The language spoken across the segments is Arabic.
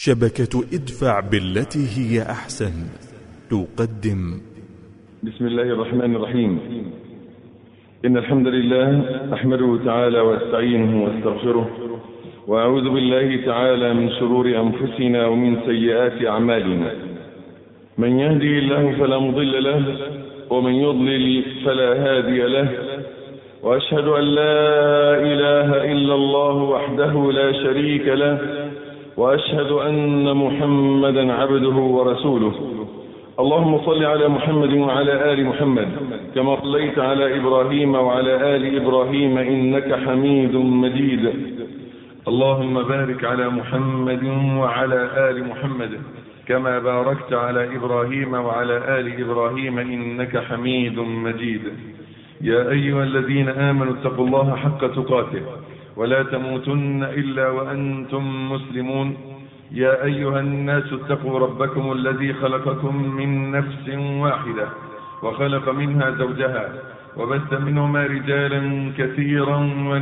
شبكة ادفع بالتي هي أحسن تقدم. بسم الله الرحمن الرحيم. إن الحمد لله أحمده تعالى واستعينه واستغفره، وأعوذ بالله تعالى من شرور أنفسنا ومن سيئات أعمالنا. من يهدي الله فلا مضل له، ومن يضلل فلا هادي له، وأشهد أن لا إله إلا الله وحده لا شريك له، وأشهد أن محمدا عبده ورسوله. اللهم صل على محمد وعلى آل محمد كما صليت على إبراهيم وعلى آل إبراهيم إنك حميد مجيد. اللهم بارك على محمد وعلى آل محمد كما باركت على إبراهيم وعلى آل إبراهيم إنك حميد مجيد. يا أيها الذين آمنوا اتقوا الله حق تقاته ولا تموتن إلا وأنتم مسلمون. يا أيها الناس اتقوا ربكم الذي خلقكم من نفس واحدة وخلق منها زوجها وبث منهما رجالا كثيرا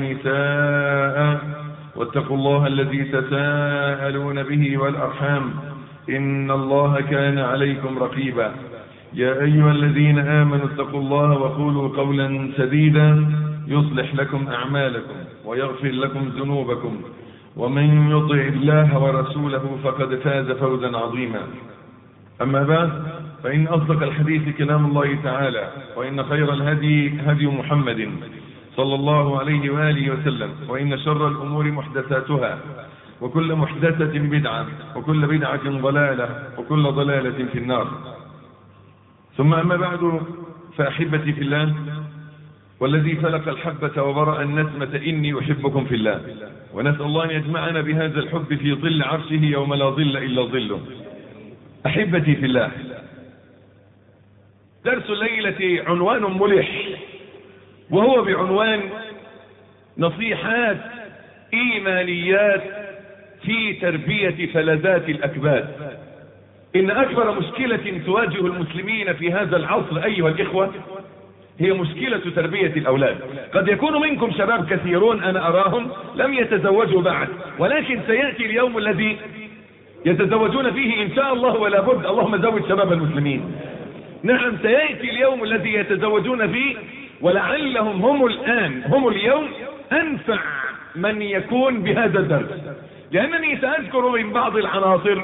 ونساء، واتقوا الله الذي تساءلون به والأرحام إن الله كان عليكم رقيبا. يا أيها الذين آمنوا اتقوا الله وقولوا قولا سديدا يصلح لكم أعمالكم ويغفر لكم ذنوبكم، ومن يطع الله ورسوله فقد فاز فوزا عظيما. أما بعد، فإن أصدق الحديث كلام الله تعالى، وإن خير الهدي هدي محمد صلى الله عليه وآله وسلم، وإن شر الأمور محدثاتها، وكل محدثة بدعة، وكل بدعة ضلالة، وكل ضلالة في النار. ثم أما بعد، فأحبتي في الله، والذي فلق الحبة وبرأ النسمة إني أحبكم في الله، ونسأل الله أن يجمعنا بهذا الحب في ظل عرشه يوم لا ظل إلا ظله. أحبتي في الله، درس الليلة عنوان ملح، وهو بعنوان نصيحات إيمانيات في تربية فلذات الأكباد. إن أكبر مشكلة تواجه المسلمين في هذا العصر أيها الإخوة هي مشكلة تربية الأولاد. قد يكون منكم شباب كثيرون أنا أراهم لم يتزوجوا بعد، ولكن سيأتي اليوم الذي يتزوجون فيه إن شاء الله، ولا بد، اللهم زوج شباب المسلمين. نعم، سيأتي اليوم الذي يتزوجون فيه، ولعلهم هم اليوم أنفع من يكون بهذا الدرس، لأنني سأذكر من بعض العناصر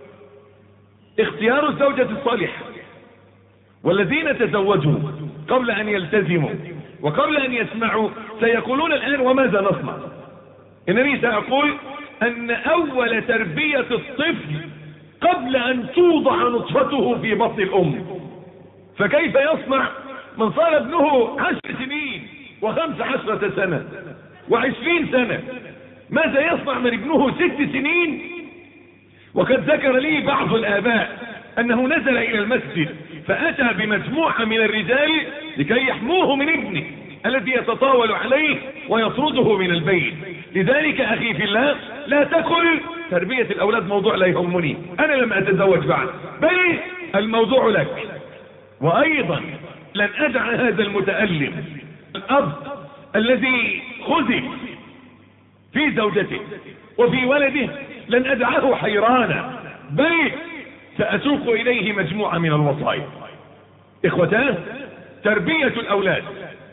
اختيار الزوجة الصالحة. والذين تزوجوا قبل أن يلتزموا وقبل أن يسمعوا سيقولون الآن وماذا نصنع؟ إنني سأقول أن أول تربية الطفل قبل أن توضع نطفته في بطن الأم. فكيف يصنع من صار ابنه 10 سنين و15 سنة و20 سنة؟ ماذا يصنع من ابنه 6 سنين؟ وقد ذكر لي بعض الآباء أنه نزل إلى المسجد فأتى بمجموعة من الرجال لكي يحموه من ابنه الذي يتطاول عليه ويطرده من البيت. لذلك أخي في الله، لا تقل تربية الأولاد موضوع لا يهمني، أنا لم أتزوج بعد، بل الموضوع لك. وأيضا لن أدع هذا المتألم الأب الذي خذل في زوجته وفي ولده، لن أدعه حيرانا، بل سأسوق إليه مجموعة من الوصايا. إخوتان، تربية الأولاد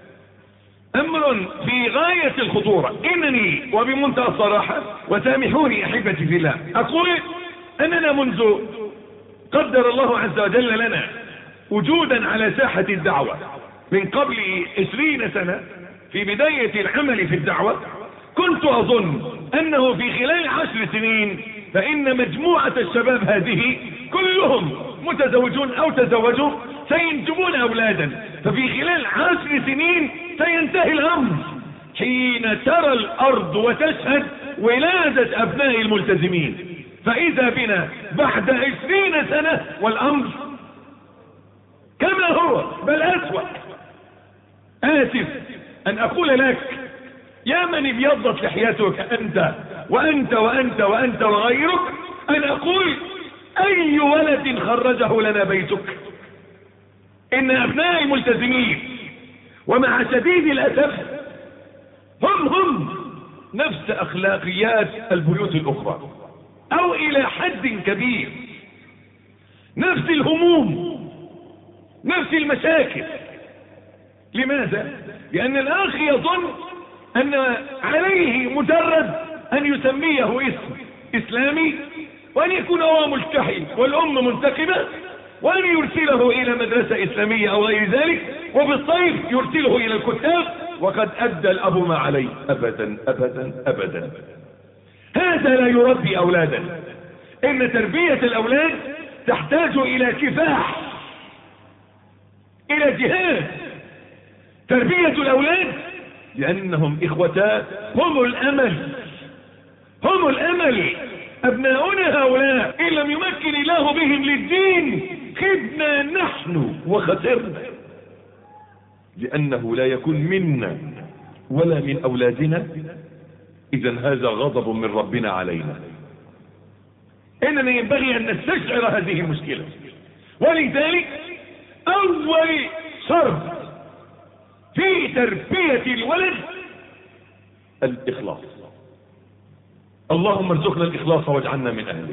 أمر في غاية الخطورة. إنني وبمنتهى الصراحة، وسامحوني أحبتي في الله، أقول أننا منذ قدر الله عز وجل لنا وجودا على ساحة الدعوة من قبل 20 سنة في بداية العمل في الدعوة، كنت أظن أنه في خلال 10 سنين فإن مجموعة الشباب هذه كلهم متزوجون أو تزوجوا سينجبون أولادا، ففي خلال 10 سنين سينتهي الأمر، حين ترى الأرض وتشهد ولادة أبناء الملتزمين. فإذا بنا بعد 20 سنة والأمر كما هو بل أسوأ. آسف أن أقول لك يا من ابيضت لحيتك أنت وأنت وأنت وأنت وغيرك، أن أقول أي ولد خرجه لنا بيتك؟ إن أبناء الملتزمين ومع شديد الأسف هم نفس أخلاقيات البيوت الأخرى. او الى حد كبير. نفس الهموم، نفس المشاكل. لماذا؟ لان الاخ يظن ان عليه مجرد ان يسميه اسم اسلامي، وان يكون هو ملتحي والام منتقبة، وان يرسله الى مدرسة اسلامية او غير ذلك، وبالصيف يرسله الى الكتاب، وقد ادى الاب ما عليه. ابدا ابدا ابدا. هذا لا يربي اولادا. ان تربية الاولاد تحتاج الى كفاح، الى جهاد. تربية الاولاد لانهم اخوتان هم الامل، هم الامل. ابناؤنا هؤلاء ان لم يمكن الله بهم للدين خدنا نحن وخسرنا، لانه لا يكون منا ولا من اولادنا. اذا هذا غضب من ربنا علينا. اننا ينبغي ان نستشعر هذه المشكلة. ولذلك اول شرط في تربية الولد الاخلاص. اللهم ارزقنا الاخلاص واجعلنا من اهله.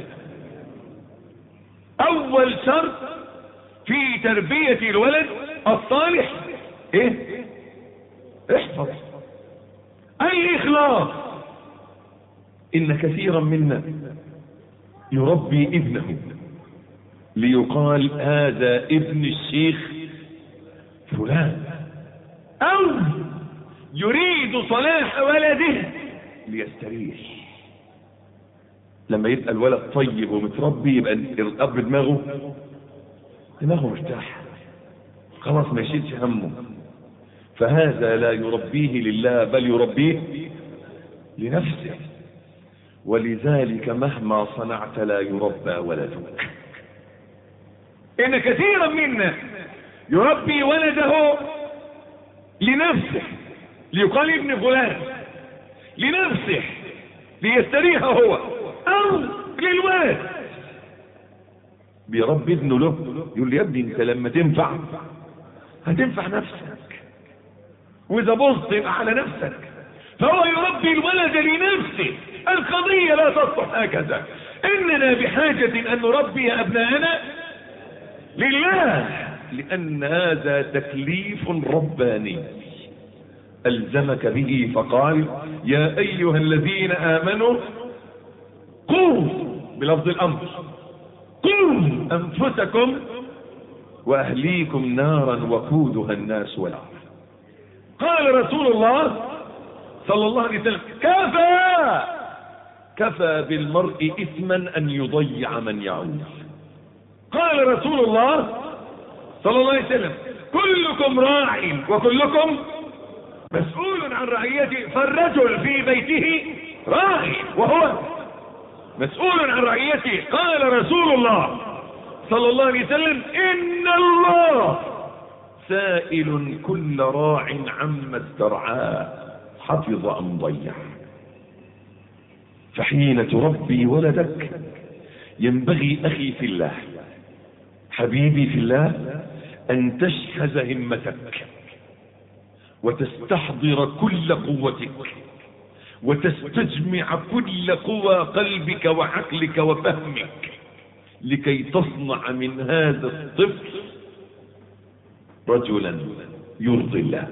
اول شرط في تربية الولد الصالح ايه؟ احفظ الاخلاص. ان كثيرا منا يربي ابنه ليقال هذا ابن الشيخ فلان، او يريد صلاح ولده ليستريح. لما يبقى الولد طيب ومتربي يبقى الاب دماغه مرتاح، خلاص ما يشيلش همه. فهذا لا يربيه لله بل يربيه لنفسه. ولذلك مهما صنعت لا يربى ولدك. ان كثيرا منا يربي ولده لنفسه ليقال ابن فلان، لنفسه ليستريح هو، او للولد. بيربي ابنه له، يقول لي يا ابني انت لما تنفع هتنفع نفسك، واذا بصت يبقى على نفسك. فهو يربي الولد لنفسه. القضية لا تصلح هكذا. اننا بحاجة ان نربي ابناءنا لله، لان هذا تكليف رباني الزمك به. فقال يا ايها الذين امنوا قوا، بلفظ الامر، قوا انفسكم واهليكم نارا وقودها الناس والارض. قال رسول الله صلى الله عليه وسلم كفى بالمرء اثما ان يضيع من يعود. قال رسول الله صلى الله عليه وسلم كلكم راع وكلكم مسؤول عن رعيته. فالرجل في بيته راع وهو مسؤول عن رعيته. قال رسول الله صلى الله عليه وسلم ان الله سائل كل راع عما استرعاه حفظ ام ضيع. فحين تربي ولدك ينبغي اخي في الله، حبيبي في الله، ان تشحذ همتك وتستحضر كل قوتك وتستجمع كل قوى قلبك وعقلك وفهمك لكي تصنع من هذا الطفل رجلا يرضي الله.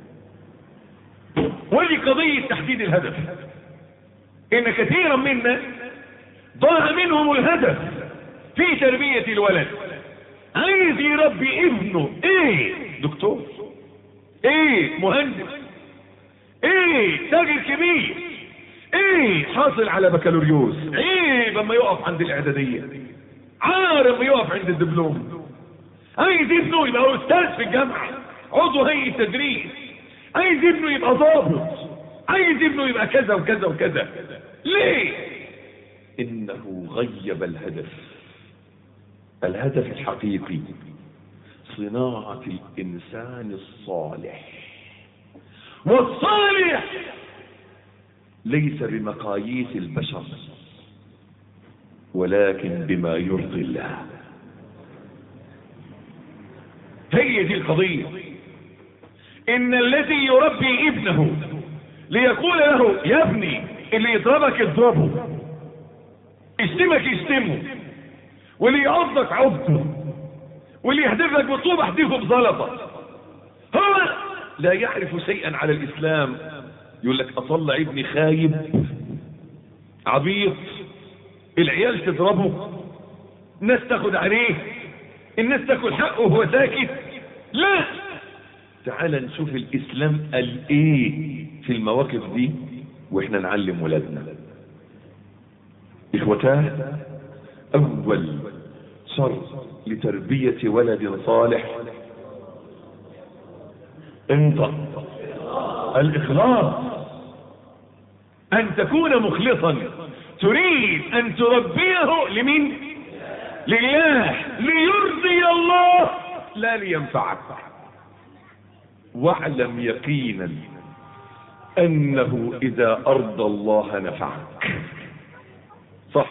ودي قضية تحديد الهدف. ان كثيرا منا ضاع منهم الهدف في تربية الولد. عايز يربي ابنه ايه؟ دكتور، ايه مهندس، ايه تاجر كبير، ايه حاصل على بكالوريوس، ايه لما يقف عند الاعدادية، عارف يقف عند الدبلوم. عايز ابنه يبقى استاذ في الجامعة، عضو هيئة تدريس. عايز ابنه يبقى ضابط، عايز ابنه يبقى كذا وكذا وكذا. ليه؟ انه غيب الهدف. الهدف الحقيقي صناعة الانسان الصالح. والصالح ليس بمقاييس البشر ولكن بما يرضي الله. هي دي القضية. ان الذي يربي ابنه ليقول له يا ابني اللي يضربك اضربه، يشتمك يشتمه، واللي يعضك عضه، واللي يحدفك بطوبة احدفه بزلطة. هو لا يعرف شيئا على الإسلام، يقول لك أطلع ابني خايب عبيط، العيال تضربه، الناس تاخد عليه، الناس تاكل حقه وهو ساكت. لا، تعال نشوف الإسلام قال ايه في المواقف دي واحنا نعلم ولادنا. اخوتاه، اول شرط لتربية ولد صالح الإخلاص، أن تكون مخلصا، تريد أن تربيه لمن؟ لله، ليرضي الله لا لينفعك. واعلم يقينا أنه إذا أرضى الله نفعك. صح؟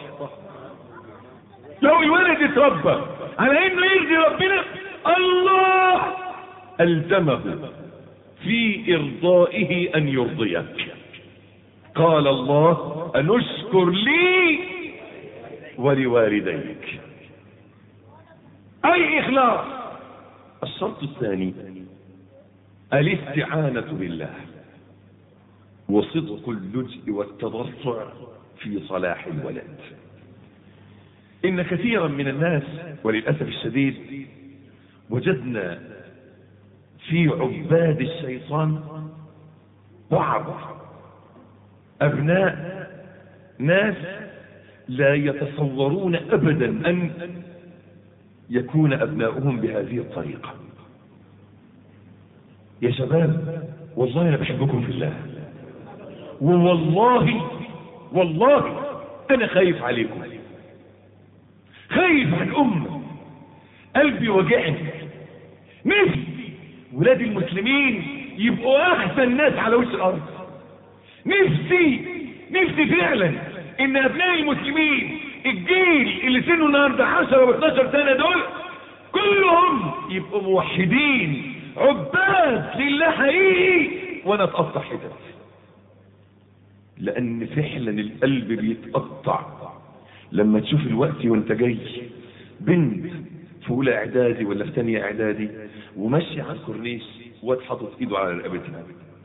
لو الولد اتربى على انه يرضي ربنا، الله ألزمه في إرضائه أن يرضيك. قال الله: أن اشكر لي ولوالديك. أي إخلاص. الشرط الثاني الاستعانة بالله وصدق اللجء والتضرع في صلاح الولد. إن كثيرا من الناس وللأسف الشديد وجدنا في عباد الشيطان بعض أبناء ناس لا يتصورون أبدا أن يكون أبناؤهم بهذه الطريقة. يا شباب، والله أنا بحبكم في الله، والله أنا خايف عليكم، خايف عن أمة، قلبي وجعني. نفسي ولاد المسلمين يبقوا أحسن ناس على وجه الأرض. نفسي فعلا إن أبناء المسلمين الجيل اللي سنه النهارده 10 و12 سنة دول كلهم يبقوا موحدين عباد لله حقيقي، وانا اتقطع حتت. لان فعلا القلب بيتقطع لما تشوف الوقت وانت جاي بنت في اولى اعدادي ولا في ثانيه اعدادي وماشيه على الكورنيش واد حاطط ايده على رقبتها.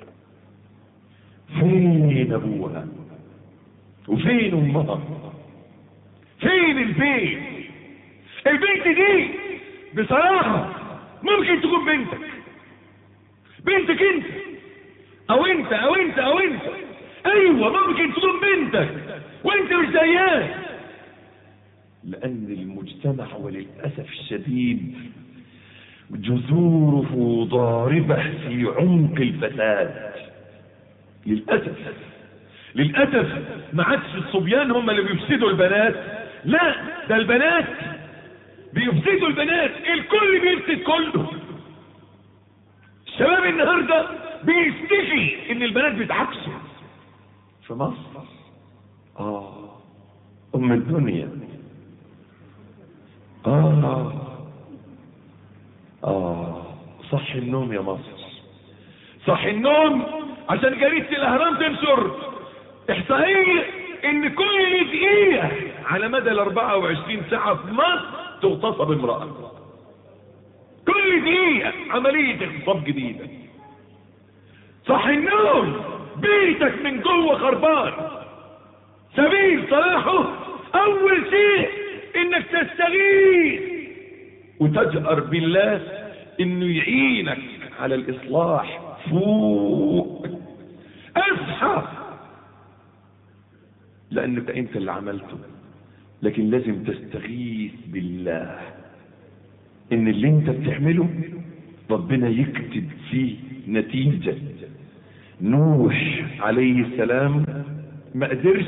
فين ابوها وفين امها؟ فين البيت؟ البنت دي بصراحه ممكن تكون بنتك انت او انت ايوه ممكن تكون بنتك وانت مش زيها. لان المجتمع وللاسف الشديد جذوره ضاربه في عمق الفساد. للاسف ما عادش الصبيان هم اللي بيفسدوا البنات، لا ده البنات بيفسدوا البنات، الكل بيفسد كله. الشباب النهارده بيشتكي ان البنات بيتعكسوا في مصر. ام الدنيا. صح النوم يا مصر، صح النوم، عشان جريدة الاهرام تنشر احصائية ان كل دقيقة على مدى 24 ساعة في مصر تغتصب امرأة. كل دقيقة عملية اغتصاب جديدة. صح النوم، بيتك من جوه خربان. سبيل صلاحه اول شيء انك تستغيث وتجأر بالله انه يعينك على الاصلاح. فوق اصحى، لانك انت اللي عملته، لكن لازم تستغيث بالله ان اللي انت بتعمله ربنا يكتب فيه نتيجة. نوح عليه السلام ما قدرش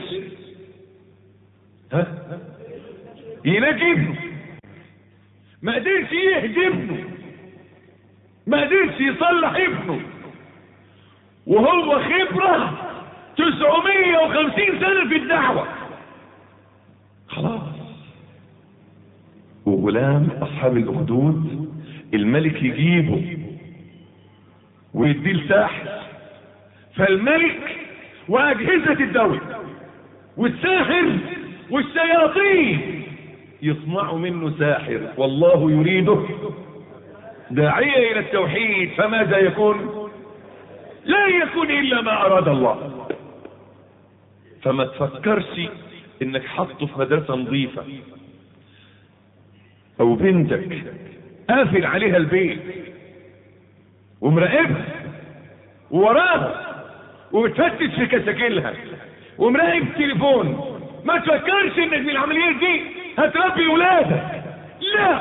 ينجي ابنه، ما قدرش يهدي ابنه، ما قدرش يصلح ابنه، وهو خبرة 950 سنة في الدعوة. خلاص. وغلام اصحاب الاخدود الملك يجيبه ويديه الساحر، فالملك واجهزة الدولة والساحر والشياطين يصنعوا منه ساحر، والله يريده داعية الى التوحيد، فماذا يكون؟ لا يكون الا ما اراد الله. فما تفكرش انك حطه في مدرسة نظيفة، او بنتك قافل عليها البيت ومراقبها ووراها وبتفتش في كشاكلها ومراقب التليفون. ما تفكرش انك بالعمليات دي هتربي ولادك، لا،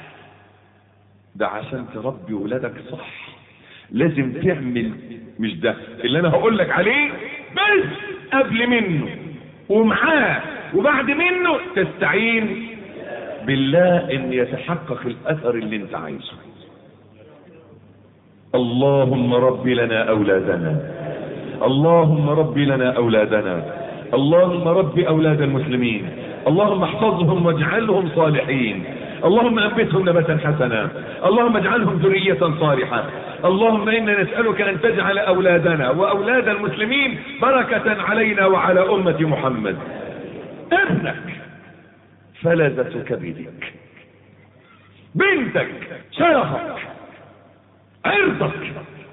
ده عشان تربي ولادك صح لازم تعمل مش ده اللي انا هقول لك عليه بس، قبل منه ومعاه وبعد منه تستعين بالله ان يتحقق الاثر اللي انت عايزه. اللهم رب لنا اولادنا، اللهم رب لنا اولادنا، اللهم رب اولاد المسلمين، اللهم احفظهم واجعلهم صالحين، اللهم انبتهم نبتا حسنا، اللهم اجعلهم ذرية صالحة. اللهم انا نسألك ان تجعل اولادنا واولاد المسلمين بركة علينا وعلى امة محمد. ابنك فلذة كبدك، بنتك شرفك، عرضك.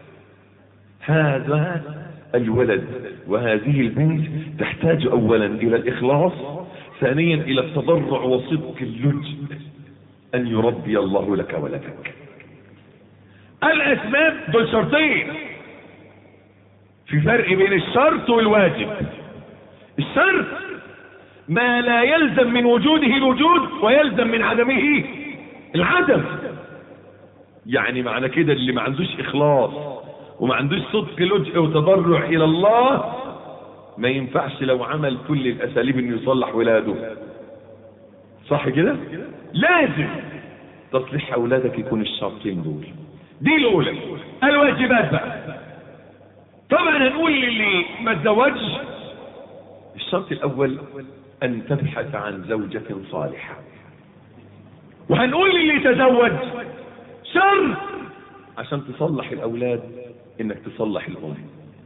هذا الولد وهذه البنت تحتاج اولا الى الاخلاص، ثانيا الى التضرع وصدق اللجء ان يربي الله لك ولدك. الاسباب دول شرطين، في فرق بين الشرط والواجب. الشرط ما لا يلزم من وجوده الوجود ويلزم من عدمه العدم. يعني معنى كده اللي ما عندوش اخلاص وما عندوش صدق لجء وتضرع الى الله ما ينفعش لو عمل كل الاساليب انه يصلح ولاده. صح كده؟ لازم تصليح اولادك يكون الشرطين دول. دي الاولى. الواجبات بقى طبعا هنقول للي ما تزوجش الشرط الاول ان تبحث عن زوجة صالحة، وهنقول للي تزوج شرط عشان تصلح الاولاد انك تصلح الام،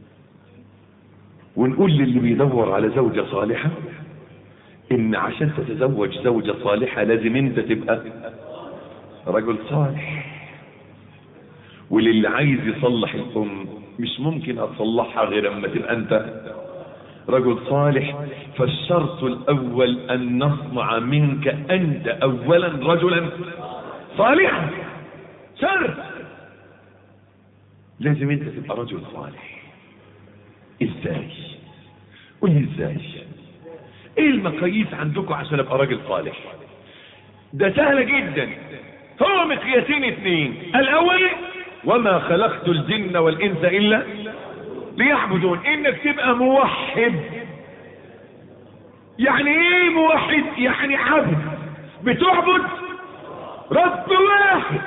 ونقول للي بيدور على زوجة صالحة ان عشان تتزوج زوجة صالحة لازم انت تبقى رجل صالح. وللي عايز يصلح الام مش ممكن اتصلحها غير اما تبقى انت رجل صالح. فالشرط الاول ان نصنع منك انت اولا رجلا صالحا. شرط لازم انت تبقى رجل صالح. ازاي؟ قول لي ازاي؟ ايه المقاييس عندكم عشان ابقى راجل صالح؟ ده سهل جدا، هو مقياسين اثنين. الاول وما خلقت الجن والانس الا ليعبدون، انك تبقى موحد. يعني ايه موحد؟ يعني عبد بتعبد رب واحد.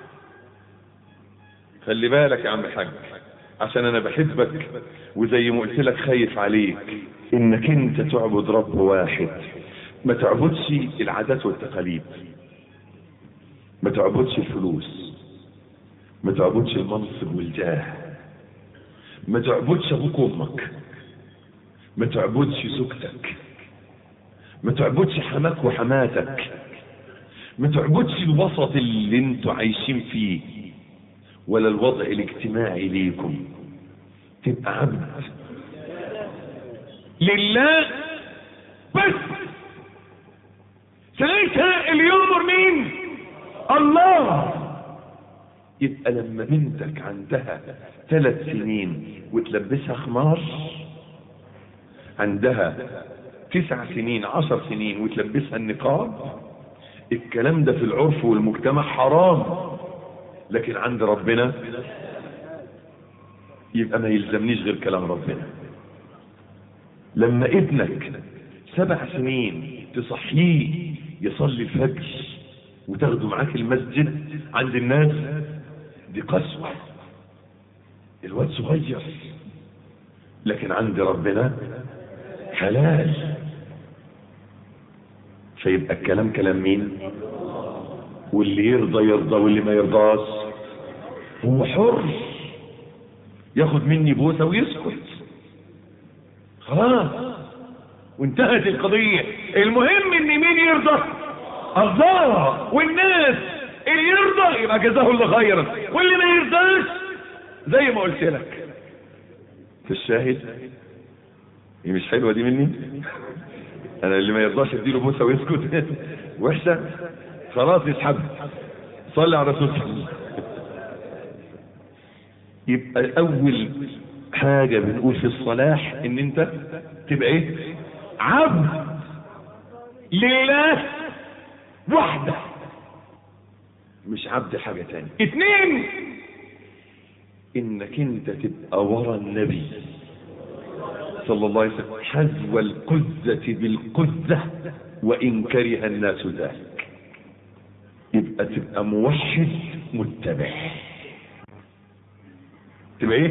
خلي بالك يا عم الحاج عشان انا بحبك وزي ما قلت لك خايف عليك انك انت تعبد رب واحد. ما تعبدش العادات والتقاليد، ما تعبدش الفلوس، ما تعبدش المنصب والجاه، ما تعبدش ابوك وامك، ما تعبدش زوجتك، ما تعبدش حماك وحماتك، ما تعبدش الوسط اللي انتوا عايشين فيه ولا الوضع الاجتماعي ليكم. تبقى عبد لله بس. ساعتها اللي يؤمر مين؟ الله. يبقى لما بنتك عندها 3 سنين وتلبسها خمار، عندها 9 سنين 10 سنين وتلبسها النقاب، الكلام ده في العرف والمجتمع حرام، لكن عند ربنا يبقى ما يلزمنيش غير كلام ربنا. لما ابنك 7 سنين تصحيه يصلي الفجر وتاخده معاك المسجد، عند الناس دي قسوة، الواد صغير، لكن عند ربنا حلال. فيبقى الكلام كلام مين؟ واللي يرضى يرضى واللي ما يرضاش هو حر، ياخد مني بوسه ويسكت خلاص. وانتهت القضية. المهم ان مين يرضى؟ الله. والناس اللي يرضى يبقى جزاه الله خيرا، واللي ما يرضاش زي ما قلت لك. في الشاهد هي مش حلوة دي مني؟ انا اللي ما يرضاش اديله بوسة ويسكت وحشة خلاص يسحبها. صلي على رسول الله. يبقى اول حاجة بنقول في الصلاح ان انت تبقى ايه؟ عبد لله وحده، مش عبد حاجة تانية. 2 انك انت تبقى ورا النبي صلى الله عليه وسلم حذو القزة بالقزة وان كره الناس ذلك. يبقى تبقى موحد متبع. تبقى ايه؟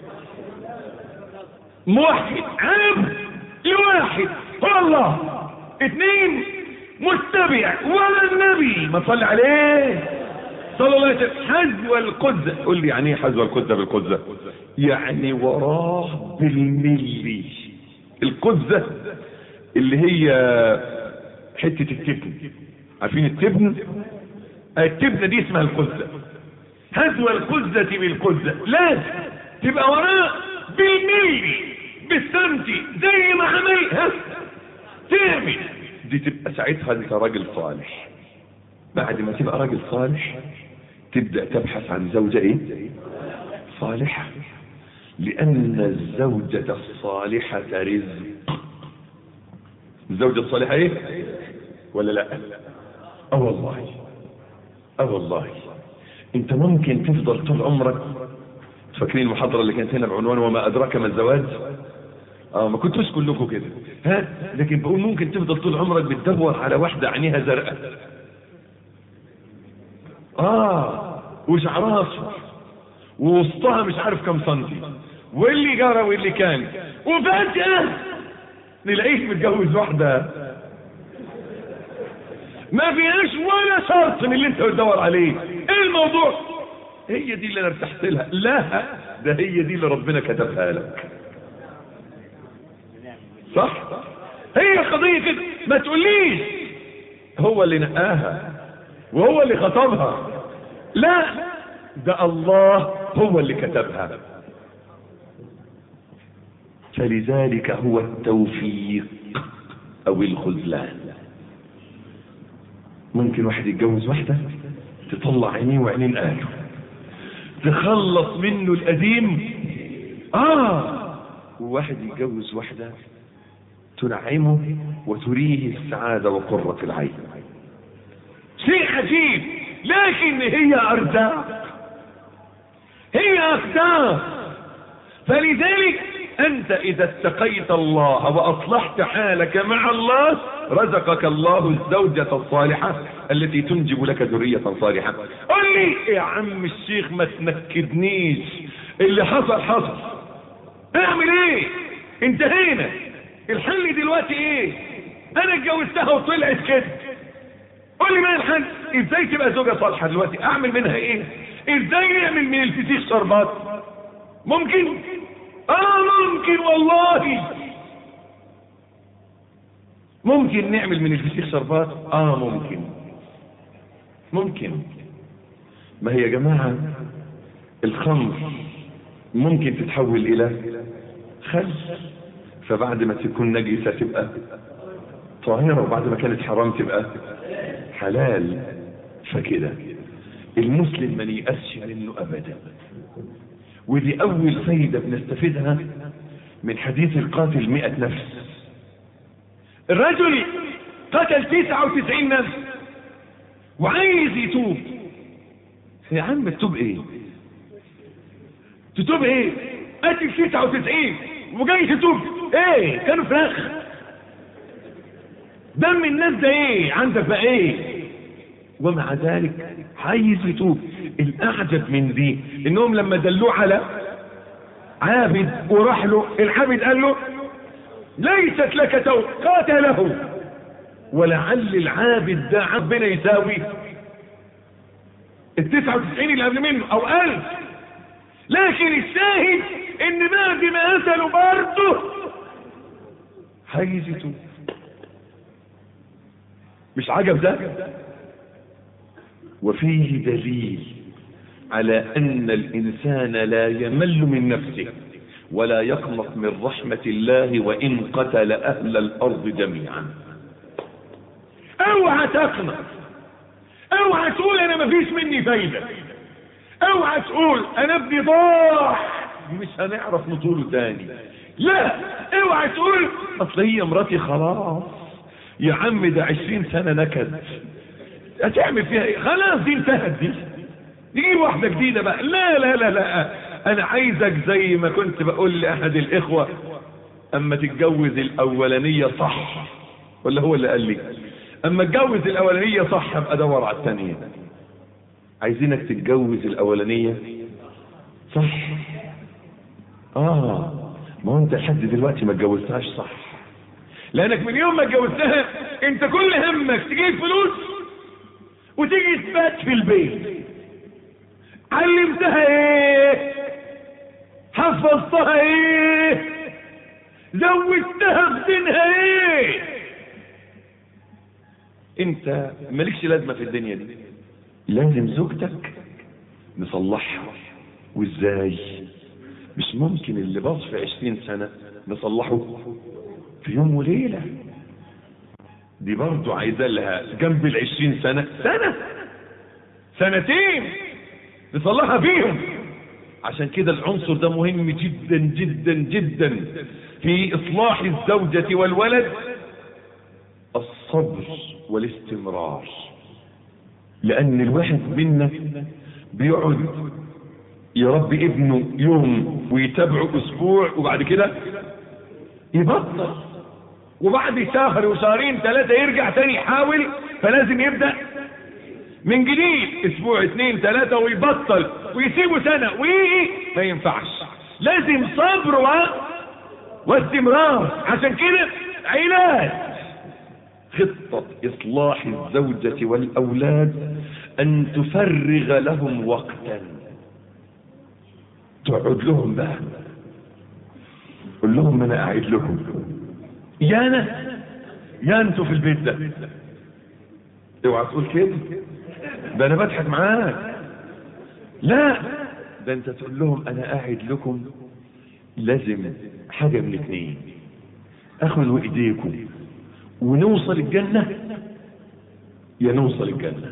موحد، عبد لواحد هو الله. 2 متبع ولا النبي ما صلي عليه صلى الله عليه وسلم حذو القزة. قل لي يعني ايه حذو القزة بالقزة؟ يعني وراه بالملي. القزة اللي هي حتة التبن، عارفين التبن؟ التبنة دي اسمها القزة. حذو القزة بالقزة لازم تبقى وراه بالملي بالسنتي زي ما عملها تعمل. دي تبقى ساعتها انت راجل صالح. بعد ما تبقى راجل صالح تبدأ تبحث عن زوجة ايه؟ صالحة. لان الزوجة الصالحة رزق. الزوجة الصالحة ايه؟ ولا لا؟ والله والله انت ممكن تفضل طول عمرك. فاكرين المحاضرة اللي كانت هنا بعنوان وما ادراك ما الزواج؟ ما كنتوش كلكم كده ها، لكن بقول ممكن تفضل طول عمرك بتدور على واحدة عينيها زرقاء وشعرها اصفر ووسطها مش عارف كم سنتي واللي جرى واللي كان، وفجأة نلاقيك متجوز واحدة ما فيهاش ولا شرط من اللي انت بتدور عليه. ايه الموضوع؟ هي دي اللي انا ارتحت لها. لا، ده هي دي اللي ربنا كتبها لك. صح؟ هي قضية كده. ما تقوليش هو اللي نقاها وهو اللي خطبها. لا، ده الله هو اللي كتبها. فلذلك هو التوفيق او الخذلان. ممكن واحد يتجوز واحدة تطلع عينيه وعينين اهله، تخلص منه القديم. وواحد يتجوز واحدة تنعمه وتريه السعادة وقرة العين. شيء عجيب. لكن هي أرزاق، هي أقدار. فلذلك أنت إذا اتقيت الله وأصلحت حالك مع الله رزقك الله الزوجة الصالحة التي تنجب لك ذرية صالحة. قل لي يا عم الشيخ ما تنكدنيش، اللي حصل حصل، اعمل ايه؟ انتهينا. الحل دلوقتي ايه؟ انا اتجوزتها وطلعت كده. قول لي ما الحل؟ ازاي تبقى زوجة صالحة دلوقتي؟ اعمل منها ايه؟ ازاي نعمل من الفسيخ شربات؟ ممكن؟ ممكن والله ممكن نعمل من الفسيخ شربات. ممكن. ما هي يا جماعة الخمر ممكن تتحول الى خل، فبعد ما تكون نجسة تبقى طاهرة، وبعد ما كانت حرام تبقى حلال. فكده المسلم ما ييأسش منه ابدا. ودي اول فايدة بنستفيدها من حديث القاتل 100 نفس. الرجل قتل 99 نفس وعايز يتوب. يا عم تتوب ايه؟ تتوب ايه؟ قتل 99 وجاي تتوب ايه؟ كانوا فراخ؟ دم الناس ده ايه عندك بقى ايه؟ ومع ذلك عايز يتوب. الاعجب من دي انهم لما دلوه على عابد وراح له العابد قال له ليست لك توب، قاتله. ولعل العابد ده ربنا يساوي 99 اللي قبل منه او 1000. لكن الشاهد ان بعد ما قتلوا برضه عايز يتوب. مش عجب ده؟ وفيه دليل على ان الانسان لا يمل من نفسه ولا يقنط من رحمة الله وان قتل اهل الارض جميعا. اوعى تقنط، اوعى تقول انا مفيش مني فايدة، اوعى تقول انا ابني ضاع مش هنعرف نطوله تاني. لا، اوعى تقول اصل هي مراتي خلاص يا عم ده 20 سنة نكد هتعمل فيها ايه؟ خلاص دي انتهت، دي نجيب واحدة جديدة بقى. لا لا لا لا، انا عايزك زي ما كنت بقول لاحد الاخوة اما تتجوز الاولانية صح، ولا هو اللي قال لي اما اتجوز الاولانية صح ابقى ادور على الثانية. عايزينك تتجوز الاولانية صح. ما هو انت لحد دلوقتي ما اتجوزتهاش صح، لانك من يوم ما اتجوزتها انت كل همك تجيب فلوس وتيجي تبات في البيت. علمتها ايه؟ حفظتها ايه؟ زوجتها بدينها ايه؟ انت مالكش لازمة في الدنيا دي. لازم زوجتك نصلحها. وازاي؟ مش ممكن اللي باظ في 20 سنة نصلحه في يوم وليلة. دي برضو عايزة لها جنب 20 سنة سنتين نصلحها فيهم. عشان كده العنصر ده مهم جدا جدا جدا في اصلاح الزوجة والولد، الصبر والاستمرار. لان الواحد منا بيقعد يربي ابنه يوم ويتابعه اسبوع وبعد كده يبطل، وبعد شهر وشهرين 3 يرجع تاني يحاول، فلازم يبدأ من جديد اسبوع 2 3 ويبطل ويسيبه سنة ويجي ما ينفعش. لازم صبر واستمرار. عشان كده علاج خطة اصلاح الزوجة والاولاد ان تفرغ لهم وقتا. تقعد لهم بقى، قول لهم انا قاعد لكم، يا انتوا في البيت ده. اوعى تقول كده ده انا بضحك معاك، لا ده انت تقول لهم انا قاعد لكم. لازم حاجة من 2، اخذوا ايديكم ونوصل الجنة يا نوصل الجنة.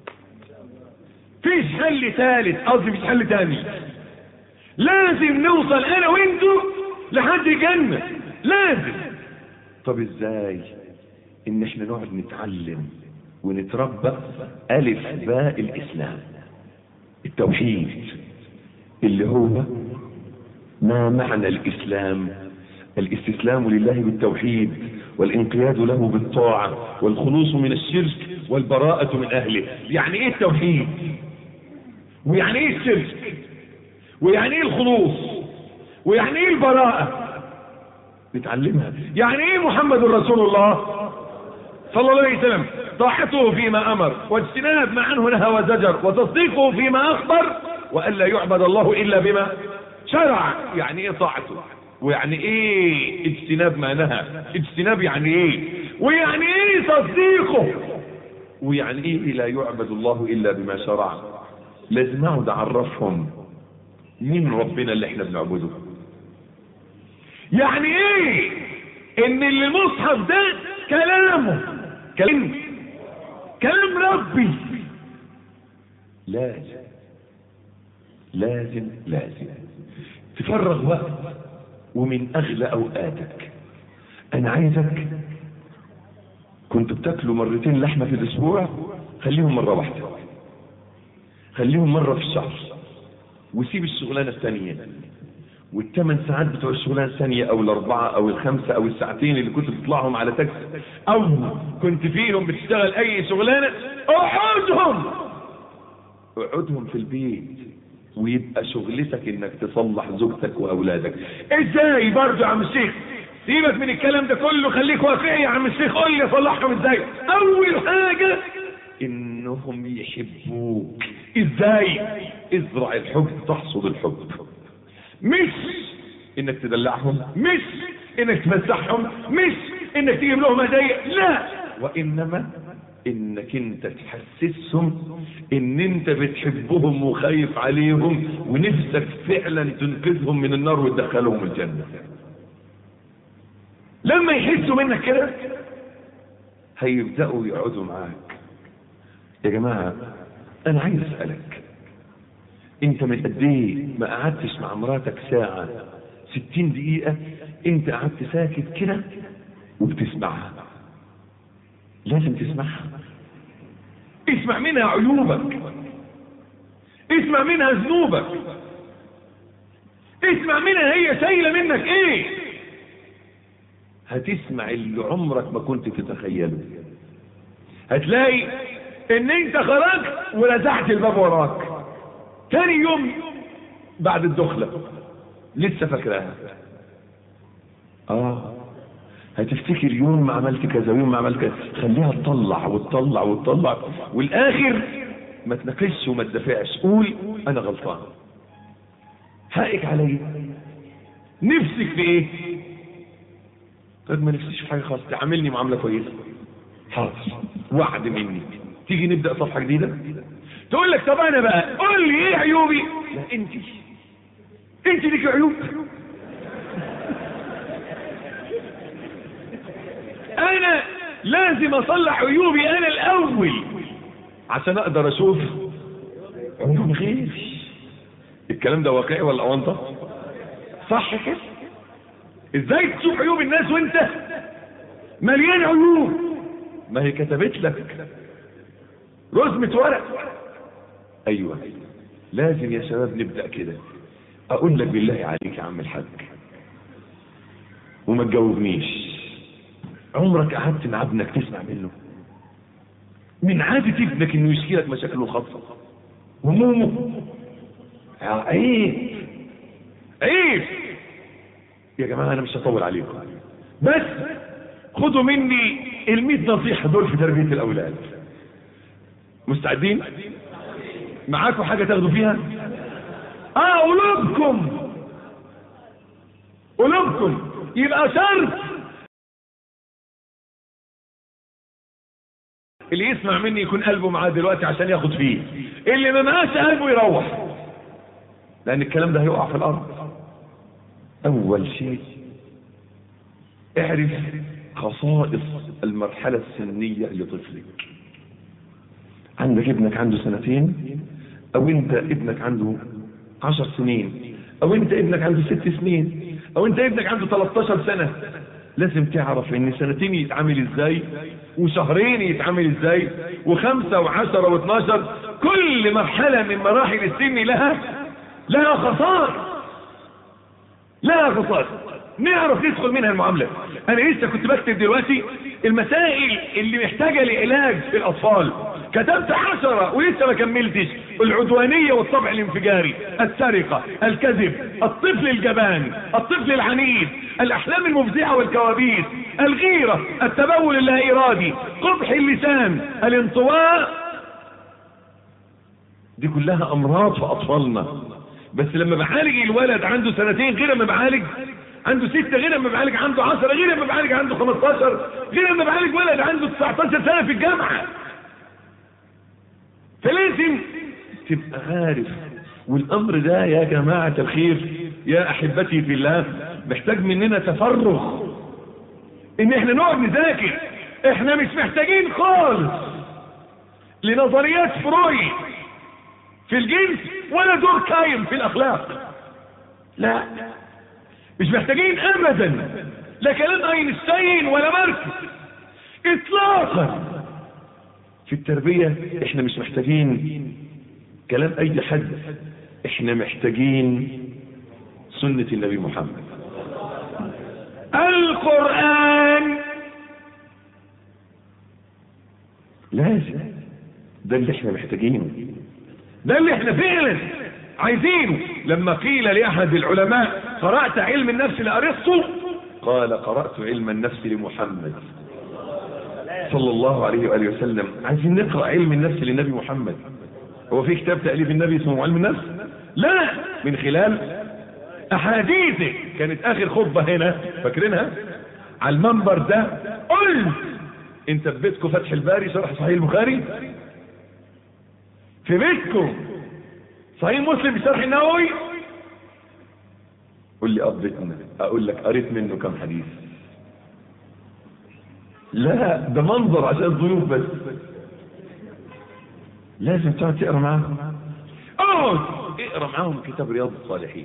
فيش حل ثالث، قصدي فيش حل تاني. لازم نوصل انا وانتوا لحد الجنة، لازم. طب ازاي؟ ان احنا نقعد نتعلم ونتربى الف باء الاسلام، التوحيد اللي هو ما معنى الاسلام؟ الاستسلام لله بالتوحيد والانقياد له بالطاعة والخلوص من الشرك والبراءة من اهله. يعني ايه التوحيد؟ ويعني ايه الشرك؟ ويعني ايه الخلوص؟ ويعني ايه البراءة؟ نتعلمها. يعني ايه محمد رسول الله صلى الله عليه وسلم؟ طاعته فيما امر واجتناب ما عنه نهى وزجر وتصديقه فيما اخبر والا يعبد الله الا بما شرع. يعني ايه طاعته؟ ويعني ايه اجتناب ما نهى؟ اجتناب يعني ايه؟ ويعني ايه تصديقه؟ ويعني ايه لا يعبد الله الا بما شرع؟ لازم اقعد اعرفهم مين ربنا اللي احنا بنعبده. يعني ايه ان المصحف ده كلامه، كلام ربي. لازم تفرغ وقت ومن اغلى اوقاتك. انا عايزك كنت بتاكلوا 2 لحمة في الاسبوع، خليهم مرة واحدة، خليهم مرة في الشهر، وسيب الشغلانة الثانية وال8 ساعات بتوع الشغلانة الثانية او ال4 او ال5 او الساعتين اللي كنت بتطلعهم على تاكسي او كنت فيهم بتشتغل اي شغلانة، اقعدهم في البيت ويبقى شغلتك انك تصلح زوجتك واولادك. ازاي برضه يا عم الشيخ؟ سيبك من الكلام ده كله، خليك واقعي يا عم الشيخ. قول لي اصلحهم ازاي؟ اول حاجة انهم يحبوك. ازاي؟ ازرع الحب تحصد الحب. مش انك تدلعهم، مش انك تمسحهم، مش انك تجيب لهم هدايا، لا، وانما انك انت تحسسهم ان انت بتحبهم وخايف عليهم ونفسك فعلا تنقذهم من النار وتدخلهم الجنة. لما يحسوا منك كده هيبدأوا يقعدوا معاك. يا جماعة انا عايز اسألك، انت من قد ايه ما قعدتش مع مراتك ساعة 60 دقيقة انت قعدت ساكت كده وبتسمعها؟ لازم تسمعها، اسمع منها عيوبك، اسمع منها ذنوبك، اسمع منها هي شايله منك ايه. هتسمع اللي عمرك ما كنت تتخيله. هتلاقي ان انت خرجت ولزعت الباب وراك، تاني يوم بعد الدخله لسه فاكراها. هتفتكر يوم ما عملت كذا ويوم ما عملت كذا، خليها تطلع وتطلع وتطلع، والاخر ما تنكش وما تدافعش، قول انا غلطان، حقك علي، نفسك في ايه؟ طيب ما نفسيش في حاجه خالص، تعاملني معامله كويسه، حاضر، وعد مني، تيجي نبدا صفحه جديده. تقول لك طب انا بقى قول لي ايه عيوبي؟ لا انت ليك عيوب، انا لازم اصلح عيوبي انا الاول عشان اقدر اشوف عيوب غيري. الكلام ده واقعي ولا اونطه؟ صح كده؟ ازاي تشوف عيوب الناس وانت مليان عيوب؟ ما هي كتبت لك رسمة ورق. ايوه لازم يا شباب نبدأ كده. اقول لك بالله عليك يا عم الحاج وما تجاوبنيش، عمرك قعدت مع ابنك تسمع منه؟ من عادة ابنك انه يشكي لك مشاكله الخاصة همومه؟ عيب يا جماعة. انا مش هطول عليكم، بس خدوا مني ال100 نصيحة دول في تربية الاولاد. مستعدين؟ معاكم حاجة تاخدوا فيها؟ قلوبكم يبقى شرط اللي يسمع مني يكون قلبه معاه دلوقتي عشان ياخد فيه، اللي ما معاش قلبه يروح، لان الكلام ده هيقع في الارض. اول شيء اعرف خصائص المرحلة السنية لطفلك. عندك ابنك عنده 2 سنين، او انت ابنك عنده 10 سنين، او انت ابنك عنده 6 سنين، او انت ابنك عنده 13 سنة. لازم تعرف ان 2 سنين يتعامل ازاي، وشهرين يتعامل ازاي، و5 و10 و12. كل مرحلة من مراحل السن لها خصائص نعرف ندخل منها المعاملة. انا لسه كنت بكتب دلوقتي المسائل اللي محتاجة لعلاج في الاطفال، كتبت 10 ولسه ما كملتش. العدوانية والطبع الانفجاري، السرقة، الكذب، الطفل الجبان، الطفل العنيد، الاحلام المفزعة والكوابيس، الغيرة، التبول اللا ارادي، قبح اللسان، الانطواء. دي كلها امراض في اطفالنا. بس لما بعالج الولد عنده 2 غير لما بعالج عنده 6، غير لما بعالج عنده 10، غير لما بعالج عنده 15، غير لما بعالج ولد عنده 19 سنة في الجامعة. فلازم تبقى عارف. والامر ده يا جماعة الخير يا احبتي في الله محتاج مننا تفرغ، ان احنا نقعد نذاكر. احنا مش محتاجين خالص لنظريات فرويد في الجنس ولا دور كايم في الاخلاق، لا مش محتاجين ابدا، لا كلام اينشتاين ولا ماركس اطلاقا. في التربية احنا مش محتاجين كلام اي حد، احنا محتاجين سنة النبي محمد، القرآن. لازم، ده اللي احنا محتاجينه، ده اللي احنا فعلا عايزينه. لما قيل لأحد العلماء قرأت علم النفس لأرسطو؟ قال قرأت علم النفس لمحمد صلى الله عليه وآله وسلم. عايزين نقرأ علم النفس للنبي محمد. هو في كتاب تأليف النبي اسمه علم النفس؟ لا، من خلال احاديثه كانت اخر خطبة هنا فاكرينها على المنبر ده، قلت انت في بيتكم فتح الباري شرح صحيح البخاري، في بيتكم صحيح مسلم بشرح النووي، قل لي قضيتنا اقول لك قريت منه كم حديث. لا ده منظر عشان الضيوف بس، لازم تقعد تقرا معاهم، اقعد اقرا معاهم كتاب رياض الصالحين.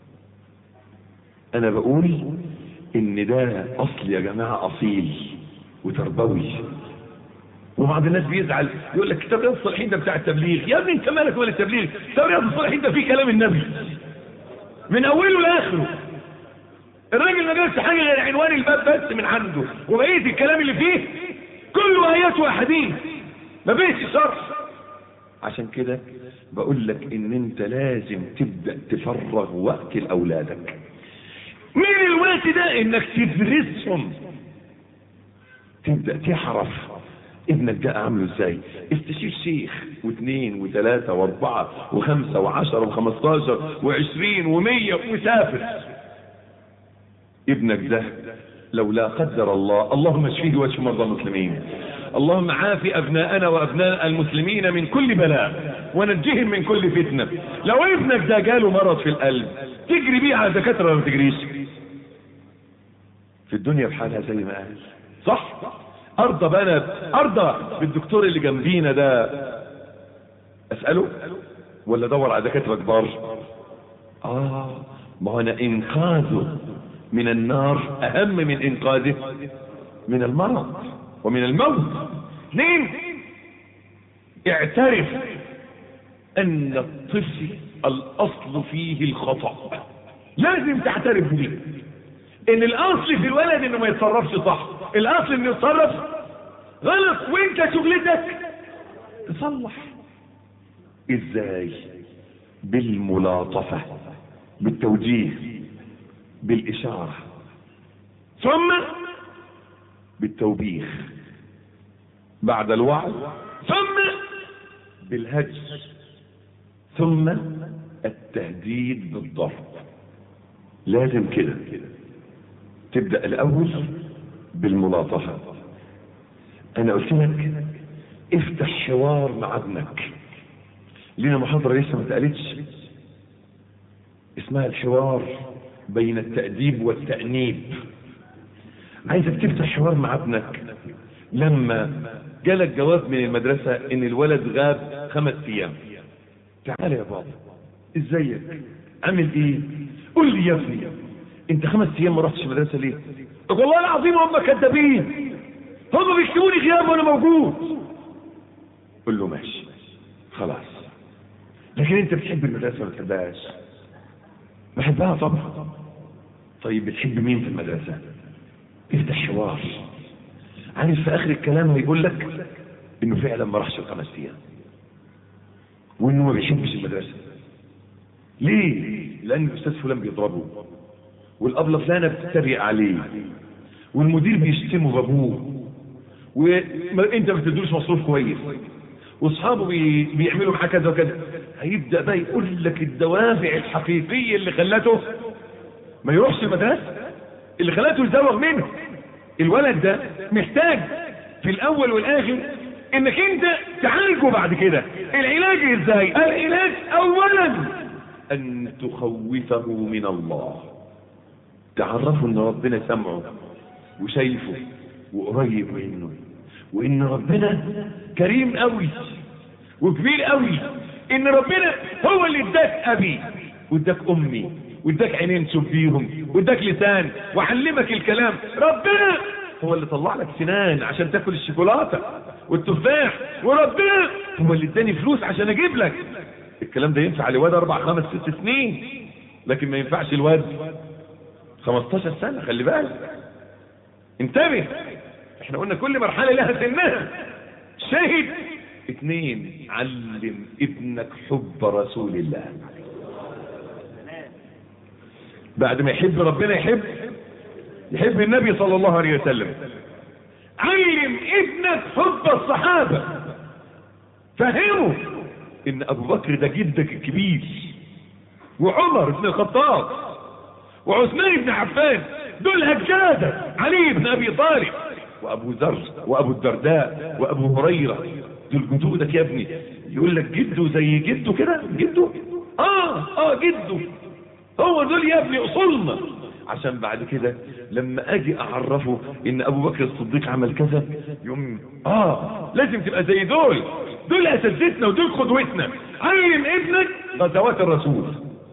انا بقول ان ده اصل يا جماعه اصيل وتربوي. وبعض الناس بيزعل يقول لك كتاب رياض الصالحين ده بتاع التبليغ. يا ابني انت مالك ولا التبليغ؟ كتاب رياض الصالحين ده فيه كلام النبي من اوله لاخره. الراجل ما جابش حاجه غير عنوان الباب بس من عنده، وبقيه الكلام اللي فيه كله ايات واحاديث ما فيش شرح. عشان كده بقول لك ان انت لازم تبدا تفرغ وقت لاولادك من الوقت ده، انك تدرسهم، تبدا تعرف ابنك ده عامله ازاي. استشير شيخ واثنين وثلاثة واربعة وخمسة وعشرة وخمستاشر وعشرين ومية وسافر. ابنك ده لو لا قدر الله، اللهم اشفيه واشف مرضى المسلمين، اللهم عافي ابناءنا وابناء المسلمين من كل بلاء ونجهم من كل فتنة. لو ابنك ده جاله مرض في القلب تجري بيه على دكاترة ولا ما تجريش؟ في الدنيا بحالها زي ما قال صح. ارضى بنا ارضى بالدكتور اللي جنبينا ده اساله ولا ادور على دكاتره كبار؟ ما هو انا انقاذه من النار اهم من انقاذه من المرض ومن الموت. اثنين، اعترف ان الطفل الاصل فيه الخطأ. لازم تعترف بيه ان الاصل في الولد انه ما يتصرفش صح، الاصل انه يتصرف غلط، وانت شغلتك تصلح. ازاي؟ بالملاطفة، بالتوجيه، بالاشارة، ثم بالتوبيخ بعد الوعظ، ثم بالهجر، ثم التهديد بالضرب. لازم كده تبدأ الاول بالملاطفة. انا قلت لك افتح حوار مع ابنك. لنا محاضرة لسه ما اتقالتش اسمها الحوار بين التأديب والتأنيب. عايزك تفتح حوار مع ابنك. لما جالك جواب من المدرسة ان الولد غاب 5 ايام، تعال يا بابا ازيك عامل ايه؟ قول لي يا ابني انت 5 ايام ما رحتش المدرسة ليه؟ والله العظيم هم كذابين، هم بيكتبوني غياب وانا موجود. قول له ماشي خلاص، لكن انت بتحب المدرسة ولا بتحبهاش؟ بحبها طبعا. طيب بتحب مين في المدرسة؟ افتح حوار. عارف في اخر الكلام هيقول لك انه فعلا ما راحش 5 ايام وانه ما بيحبش المدرسة. ليه؟ لان الاستاذ فلان بيضربه، والابله فلانه بتتريق عليه، والمدير بيشتمه بابوه، وانت ما بتدوش مصروف كويس، واصحابه بيعملوا معاه كذا وكذا. هيبدا بقى يقول لك الدوافع الحقيقيه اللي خلته ما يروحش المدرسه، اللي خلته يزوغ منه. الولد ده محتاج في الاول والاخر انك انت تعالجه. بعد كده العلاج ازاي؟ العلاج اولا ان تخوفه من الله، تعرفه ان ربنا سمعه وشايفه وقريب منه، وان ربنا كريم قوي وكبير قوي، ان ربنا هو اللي اداك ابي واداك امي واداك عينين تشوف بيهم واداك لسان وعلمك الكلام. ربنا هو اللي طلع لك سنان عشان تاكل الشوكولاته والتفاح، وربنا هو اللي اداني فلوس عشان اجيب لك الكلام ده. ينفع لواد 4 5 6 سنين، لكن ما ينفعش الواد 15 سنه. خلي بالك، انتبه، احنا قلنا كل مرحله لها سنها. شاهد. 2، علم ابنك حب رسول الله. بعد ما يحب ربنا يحب النبي صلى الله عليه وسلم. علم ابنك حب الصحابه، فهمه ان ابو بكر ده جدك الكبير، وعمر بن الخطاب وعثمان بن عفان، دول أجداده علي بن أبي طالب وأبو ذر وأبو الدرداء وأبو هريرة، دول جدودك يا ابني. يقول لك جده زي جده كده، جده جده، هو دول يا ابني أصولنا. عشان بعد كده لما اجي اعرفه ان ابو بكر الصديق عمل كذا، يوم لازم تبقى زي دول اساتذتنا ودول قدوتنا. علم ابنك غزوات الرسول.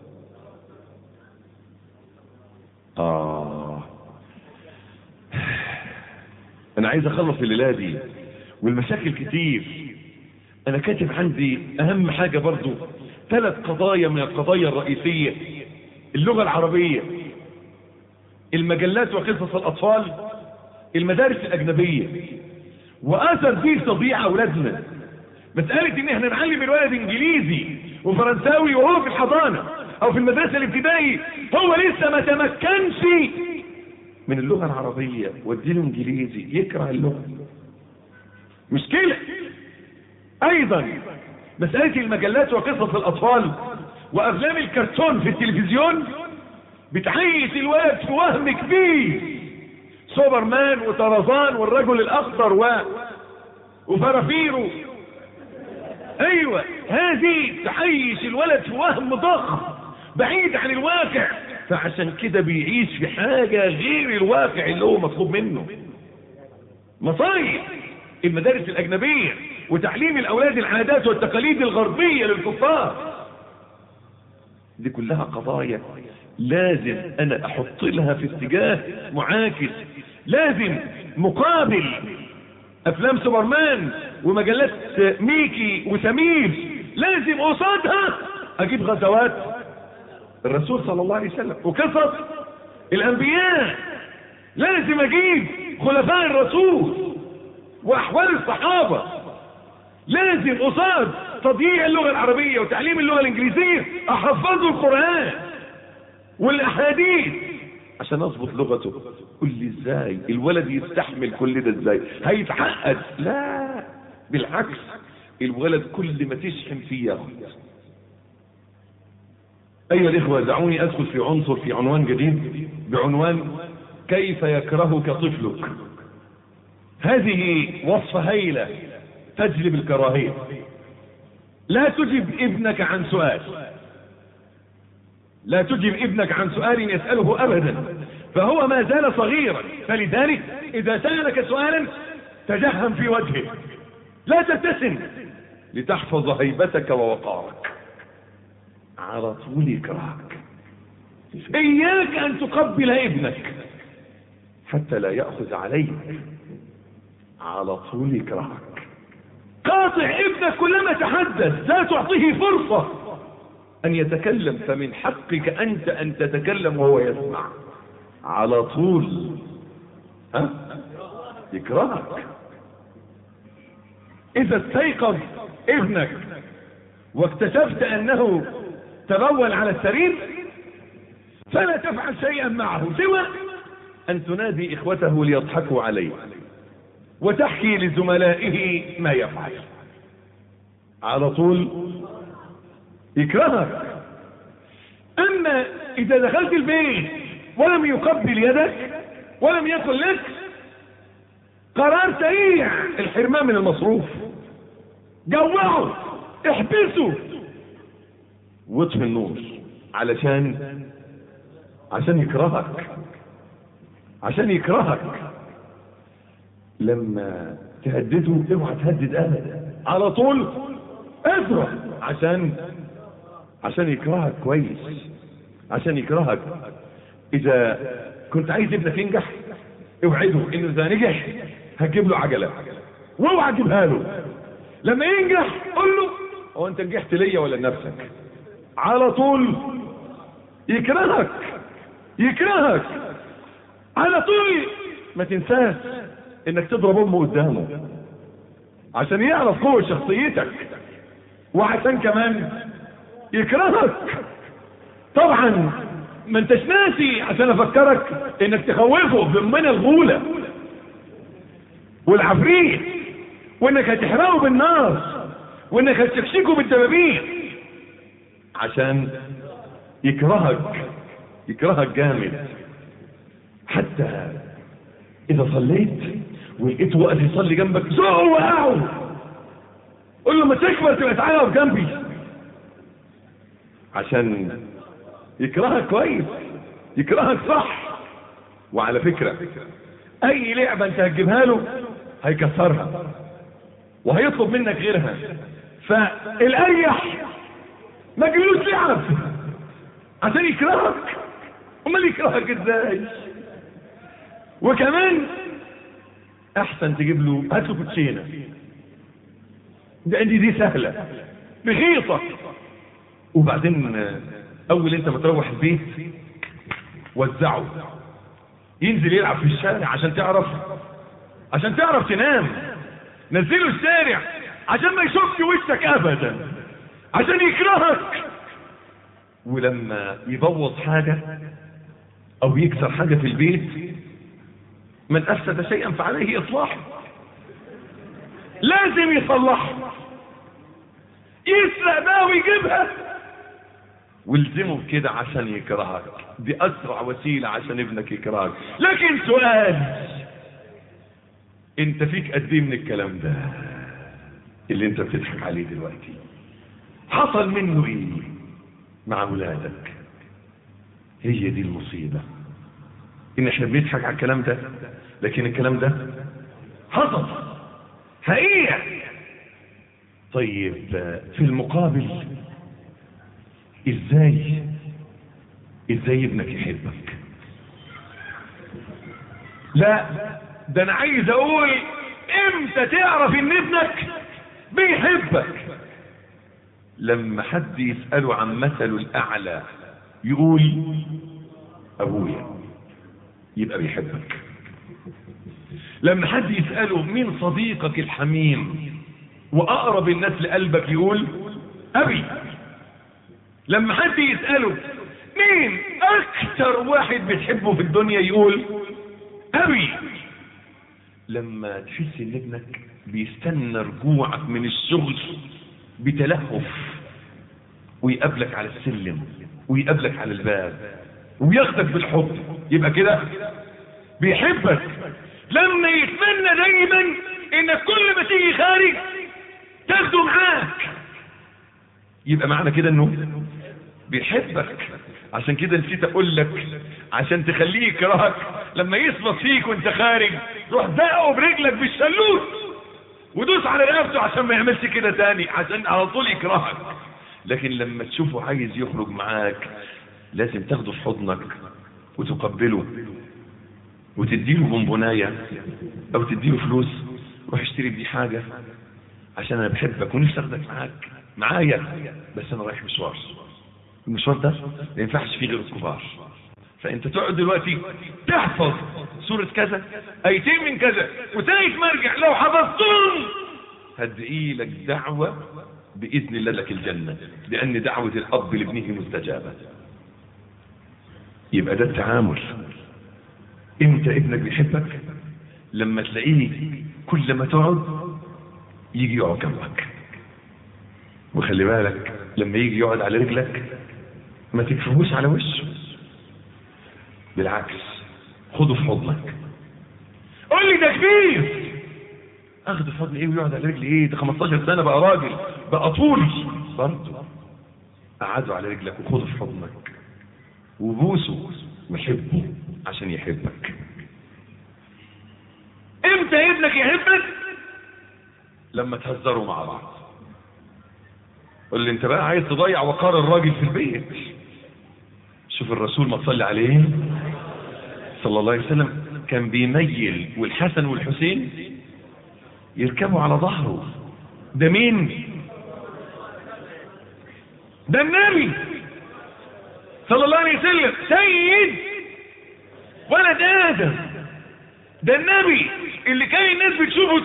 انا عايز اخلص الليله دي والمشاكل كتير. انا كاتب عندي اهم حاجه برضو 3 قضايا من القضايا الرئيسيه: اللغه العربيه، المجلات وقصص الاطفال، المدارس الاجنبيه، واثر دي تضييع اولادنا. مساله ان احنا نعلم الولد انجليزي وفرنساوي وهو في الحضانه او في المدرسه الابتدائي هو لسه ما تمكنش من اللغه العربيه، واديله انجليزي يكره اللغه. مشكله. ايضا مساله المجلات وقصص الاطفال وافلام الكرتون في التلفزيون بتعيش الولد في وهم كبير. سوبرمان وطرزان والرجل الاخضر وفرافيرو. ايوه، هذه تعيش الولد في وهم ضخم بعيد عن الواقع، فعشان كده بيعيش في حاجة غير الواقع اللي هو مطلوب منه. مصايب المدارس الاجنبية وتعليم الاولاد العادات والتقاليد الغربية للكفار، دي كلها قضايا لازم انا احط لها في اتجاه معاكس. لازم مقابل افلام سوبرمان ومجلات ميكي وسمير، لازم قصادها اجيب غزوات الرسول صلى الله عليه وسلم وقصص الانبياء. لازم اجيب خلفاء الرسول واحوال الصحابة. لازم قصاد تضييع اللغة العربية وتعليم اللغة الانجليزية احفظه القرآن والاحاديث عشان اضبط لغته. قل لي ازاي الولد يستحمل كل ده؟ ازاي هيتعقد؟ لا بالعكس، الولد كل ما تشحن فيه ياخد. ايها الاخوة، دعوني ادخل في عنصر في عنوان جديد بعنوان كيف يكرهك طفلك. هذه وصفة هائلة تجلب الكراهية. لا تجب ابنك عن سؤال، لا تجب ابنك عن سؤال يسأله ابدا، فهو ما زال صغيرا. فلذلك اذا سألك سؤالا تجهم في وجهه، لا تبتسم لتحفظ هيبتك ووقارك، على طول يكرهك. اياك ان تقبل ابنك حتى لا يأخذ عليك، على طول يكرهك. قاطع ابنك كلما تحدث، لا تعطيه فرصة ان يتكلم، فمن حقك انت ان تتكلم وهو يسمع، على طول يكرهك. اذا استيقظ ابنك واكتشفت انه تبول على السرير فلا تفعل شيئا معه سوى ان تنادي اخوته ليضحكوا عليه وتحكي لزملائه ما يفعل، على طول يكرهك. اما اذا دخلت البيت ولم يقبل يدك ولم يقل لك، قرار سريع: الحرمان من المصروف، جوعه، احبسه، واطفي النور، عشان يكرهك، عشان يكرهك. لما تهدده اوعى تهدد ابدا، على طول اضرب عشان يكرهك كويس، عشان يكرهك. اذا كنت عايز ابنك ينجح اوعده انه اذا نجح هتجيب له عجله، واوعى تجيبها له. لما ينجح قول له: هو انت نجحت ليا ولا لنفسك؟ على طول يكرهك، يكرهك على طول. ما تنساش انك تضرب امه قدامه عشان يعرف قوة شخصيتك، وعشان كمان يكرهك. طبعا ما انتش ناسي عشان افكرك انك تخوفه بمن الغولة والعفريت، وانك هتحرقه بالنار، وانك هتشكشكه بالدبابين عشان يكرهك. يكرهك جامد. حتى اذا صليت ولقيته واقف يصلي جنبك زقه وقعه، قول له ما تكبر تبقى تعالى اقف جنبي، عشان يكرهك كويس، يكرهك صح. وعلى فكرة اي لعبة انت هتجيبها له هيكسرها وهيطلب منك غيرها، فالاريح ما تجيبلوش لعب عشان يكرهك. امال يكرهك ازاي؟ وكمان احسن تجيب له، هات له كوتشينه، دي سهله رخيصه. وبعدين اول انت ما تروح البيت وزعه ينزل يلعب في الشارع عشان تعرف تنام. نزله الشارع عشان ما يشوفش وشك ابدا، عشان يكرهك. ولما يبوظ حاجه او يكسر حاجه في البيت، من افسد شيئا فعليه اصلاحه، لازم يصلحها. يسرق بقى ويجيبها، والزمه بكده عشان يكرهك. دي اسرع وسيله عشان ابنك يكرهك. لكن سؤال، انت فيك قد ايه من الكلام ده اللي انت بتضحك عليه دلوقتي؟ حصل منه ايه مع اولادك؟ هي دي المصيبه، ان احنا بنضحك على الكلام ده، لكن الكلام ده حصل حقيقة. طيب في المقابل ازاي ابنك يحبك؟ لا ده انا عايز اقول امتى تعرف ان ابنك بيحبك؟ لما حد يسأله عن مثله الاعلى يقول ابويا، يبقى بيحبك. لما حد يسأله مين صديقك الحميم واقرب الناس لقلبك يقول ابي. لما حد يسأله مين اكتر واحد بتحبه في الدنيا يقول ابي. لما تحس ان ابنك بيستنى رجوعك من الشغل بتلهف ويقابلك على السلم ويقابلك على الباب وياخدك بالحضن، يبقى كده بيحبك. لما يتمنى دايما انك كل ما تيجي خارج تاخده معاك، يبقى معنى كده انه بيحبك. عشان كده نسيت اقول لك، عشان تخليه يكرهك لما يثبت فيك وانت خارج روح دقه برجلك بالشلوت ودوس على رقبته عشان ما يعملش كده تاني، عشان على طول يكرهك. لكن لما تشوفه عايز يخرج معاك لازم تاخده في حضنك وتقبله وتديله بونبونايه او تديله فلوس، روح اشتري بيه حاجه عشان انا بحبك ونفسي اخدك معايا، بس انا رايح مشوار، المشوار ده ما ينفعش فيه غير الكبار. فانت تقعد دلوقتي تحفظ سوره كذا، ايتين من كذا، وتاني ما ارجع لو حفظتهم هدعي لك دعوه باذن الله لك الجنه، لان دعوه الاب لابنه مستجابه. يبقى ده التعامل. امتى ابنك بيحبك؟ لما تلاقيه كل ما تقعد يجي يقعد جنبك. وخلي بالك لما يجي يقعد على رجلك ما تكفهوش على وشه، بالعكس خده في حضنك. قول لي ده كبير، اخده في حضني ايه ويقعد على رجلي ايه؟ ده 15 سنه بقى راجل بقى طولي، برضه قعده على رجلك وخده في حضنك وبوسه وحبه عشان يحبك. امتى ابنك يحبك؟ لما تهزروا مع بعض. قول لي انت بقى عايز تضيع وقار الراجل في البيت. شوف الرسول ما تصلي عليه صلى الله عليه وسلم كان بيميل والحسن والحسين يركبوا على ظهره. ده مين؟ ده النبي صلى الله عليه وسلم سيد ولد آدم. ده النبي اللي كان الناس بتشوفه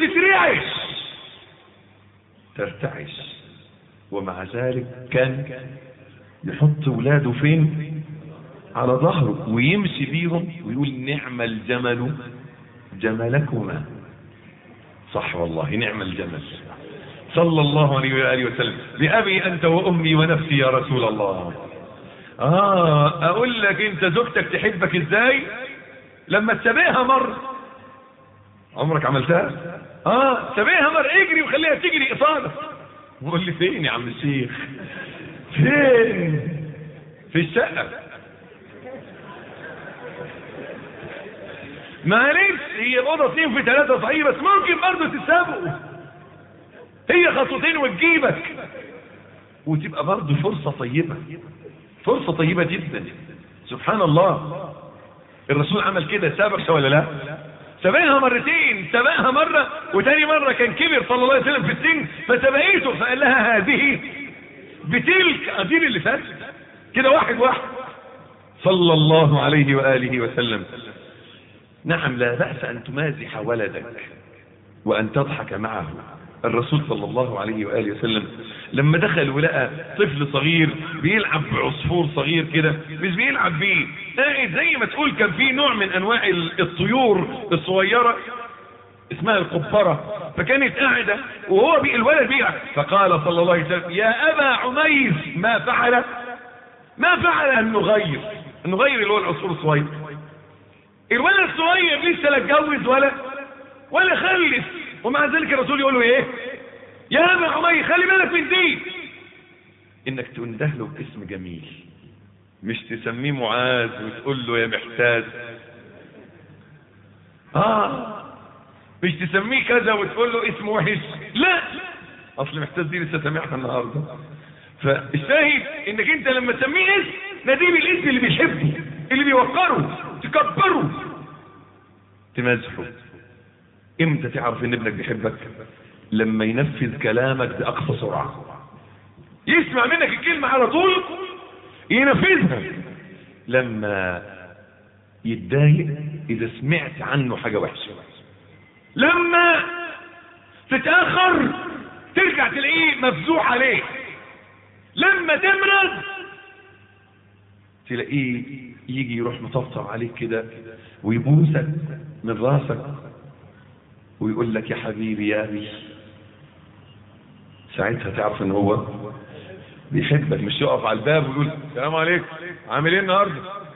ترتعش، ومع ذلك كان يحط ولاده فين؟ على ظهره ويمشي بيهم ويقول نعم الجمل جملكما. صح والله، نعم الجمل. صلى الله عليه وآله وسلم بأبي أنت وأمي ونفسي يا رسول الله. اقول لك انت زوجتك تحبك ازاي؟ لما تسابقها مرة. عمرك عملتها؟ سابقها مرة، اجري وخليها تجري قصادك. وقول لي فين يا عم الشيخ؟ فين؟ في الشقة. معلش هي اوضه 2 في 3 صحيح، بس ممكن برضه تسابقوا. هي خطوتين وتجيبك، وتبقى برضه فرصة طيبة، فرصة طيبة جدا. سبحان الله، الرسول عمل كده، سابق ولا لا؟ سبقها مرتين، سبقها مرة وتاني مرة كان كبر صلى الله عليه وسلم في السن فسبقيته، فقال لها هذه بتلك أدير اللي فات كده، واحد صلى الله عليه وآله وسلم. نعم، لا بأس أن تمازح ولدك وأن تضحك معه. الرسول صلى الله عليه وآله وسلم لما دخل ولقى طفل صغير بيلعب بعصفور صغير كده، مش بيلعب بيه، قاعد زي ما تقول كان في نوع من انواع الطيور الصغيرة اسمها القبرة، فكانت قاعدة وهو الولد بيلعب، فقال صلى الله عليه وسلم يا أبا عميس ما فعل النغير اللي هو العصفور الصغير. الولد الصغير لسه لا اتجوز ولا خلف، ومع ذلك الرسول يقول له ايه؟ يا ابا عمير خلي بالك من دي، انك تنده له باسم جميل، مش تسميه معاذ وتقول له يا محتاج، مش تسميه كذا وتقول له اسم وحش، لا، اصل محتاج دي لسه سامعها النهارده. فالشاهد انك انت لما تسميه اسم ناديه بالاسم اللي بيحبه، اللي بيوقره، تكبره، تمازحه. امتى تعرف ان ابنك بيحبك؟ لما ينفذ كلامك باقصى سرعه، يسمع منك الكلمه على طول ينفذها. لما يتضايق اذا سمعت عنه حاجه وحشه، لما تتاخر ترجع تلاقيه مفزوع عليك، لما تمرض تلاقيه يجي يروح مطبطب عليك كده ويبوسك من راسك ويقول لك يا حبيبي يا ابي. ساعتها تعرف ان هو بيحبك، مش يقف على الباب ويقول السلام عليكم عامل ايه النهارده.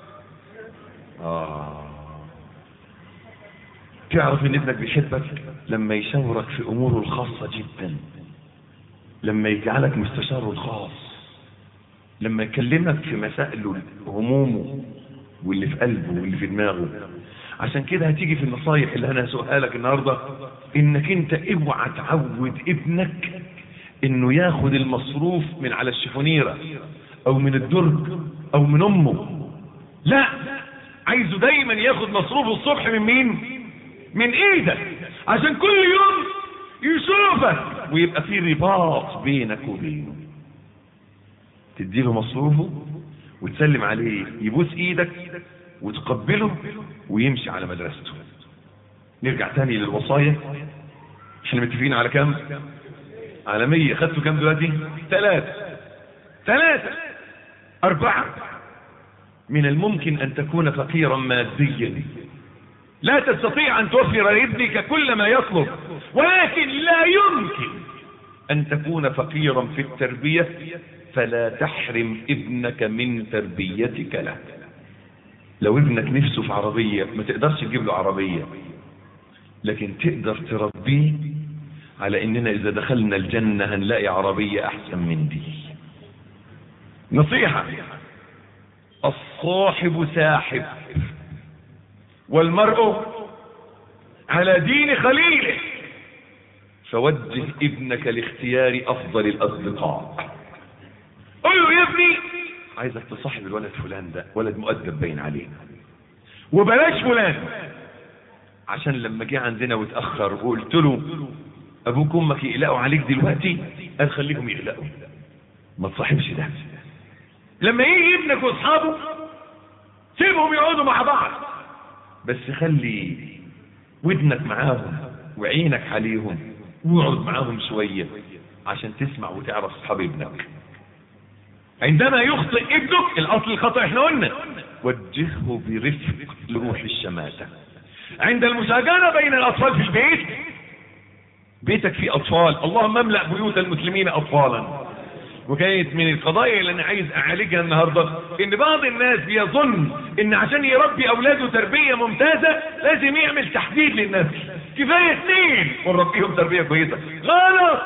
تعرف ان ابنك بيحبك لما يشاورك في اموره الخاصه جدا، لما يجعلك مستشاره الخاص، لما يكلمك في مسائله همومه واللي في قلبه واللي في دماغه. عشان كده هتيجي في النصايح اللي انا هسوقها لك النهارده، انك انت اوعى تعود ابنك انه ياخد المصروف من على الشفونيره او من الدرج او من امه، لا، عايزه دايما ياخد مصروفه الصبح من مين؟ من ايدك، عشان كل يوم يشوفك ويبقى في رباط بينك وبينه. تديله مصروفه وتسلم عليه، يبوس ايدك وتقبله ويمشي على مدرسته. نرجع تاني للوصايا، احنا متفقين على كام؟ على 100. خدتوا كام دلوقتي؟ 3 4. من الممكن ان تكون فقيرا ماديا، لا تستطيع ان توفر لابنك كل ما يطلب، ولكن لا يمكن ان تكون فقيرا في التربية، فلا تحرم ابنك من تربيتك له. لو ابنك نفسه في عربية ما تقدرش تجيب له عربية، لكن تقدر تربيه على اننا اذا دخلنا الجنة هنلاقي عربية احسن من دي. نصيحة: الصاحب ساحب، والمرء على دين خليله، فوجه ابنك لاختيار افضل الاصدقاء. قل له يا ابني عايزك تصاحب الولد فلان ده، ولد مؤدب باين عليه، وبلاش فلان، عشان لما جه عندنا واتاخر وقلت له ابوك وامك يقلقوا عليك دلوقتي، قال خليهم يقلقوا، ما تصاحبش ده. لما يجي ابنك واصحابه سيبهم يقعدوا مع بعض، بس خلي ودنك معاهم وعينك عليهم، واقعد معاهم شويه عشان تسمع وتعرف اصحاب ابنك. عندما يخطئ ابنك، الاصل الخطأ احنا قلنا وجهه برفق لروح الشماتة. عند المشاجرة بين الاطفال في البيت، بيتك فيه اطفال، اللهم املأ بيوت المسلمين اطفالا، وكانت من القضايا اللي انا عايز اعالجها النهارده، ان بعض الناس بيظن ان عشان يربي اولاده تربيه ممتازه لازم يعمل تحديد للنسل، كفايه 2 ونربيهم تربيه كويسه. غلط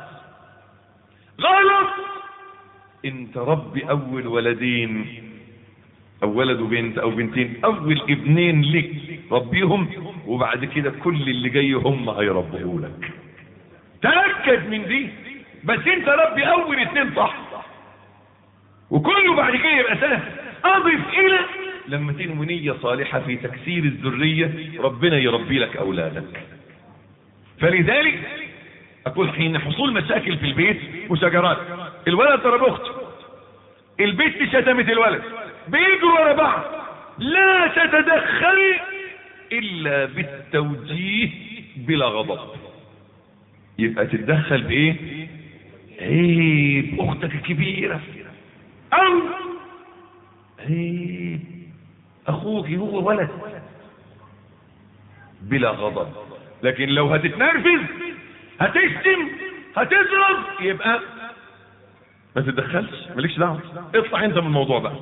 غلط. انت ربي اول ولدين، او ولد وبنت او بنتين، اول ابنين لك ربيهم، وبعد كده كل اللي جاي هم هيربوه لك. تأكد من دي. بس انت ربي اول 2 صح، وكله بعد كده يبقى سهل. اضف الى لما تنوي نية صالحة في تكسير الذرية ربنا يربي لك اولادك. فلذلك اقول حين حصول مشاكل في البيت وشجرات، الولد ضرب اخته، البنت شتمت الولد، بيجروا ورا بعض، لا تتدخل الا بالتوجيه بلا غضب. يبقى تتدخل بايه؟ عيب اختك الكبيرة، او عيب اخوك هو ولد، بلا غضب. لكن لو هتتنرفز، هتشتم، هتضرب، يبقى ما تتدخلش، مالكش دعوه، اطلع انت من الموضوع بقى،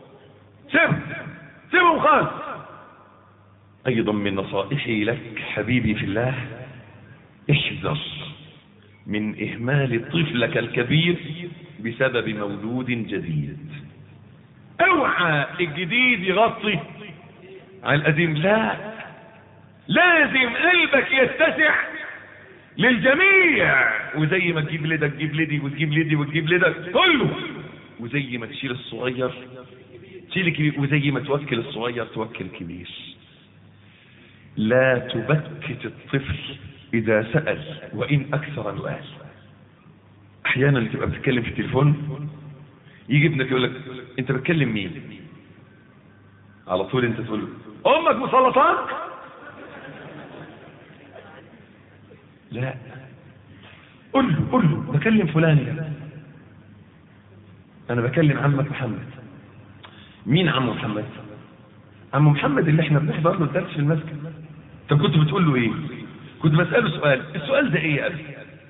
سيبهم خالص. ايضا من نصائحي لك حبيبي في الله، احذر من اهمال طفلك الكبير بسبب مولود جديد. اوعى الجديد يغطي على القديم، لا، لازم قلبك يتسع للجميع. وزي ما تجيب لدك تجيب لدي، وتجيب لدي وتجيب لدك كله. وزي ما تشيل الصغير تشيل الكبير، وزي ما توكل الصغير توكل الكبير. لا تبكت الطفل اذا سأل وان اكثر سؤال. احيانا تبقى بتتكلم في التليفون، يجي ابنك يقول لك انت بتكلم مين؟ على طول انت تقول له امك مسلطان؟ لا، قل له بكلم فلان، انا بكلم عمك محمد. مين عم محمد؟ عم محمد اللي احنا بنحضر له الدرس في المسجد. طب كنت بتقول له ايه؟ كنت بسأله سؤال، السؤال ده ايه يا ابي؟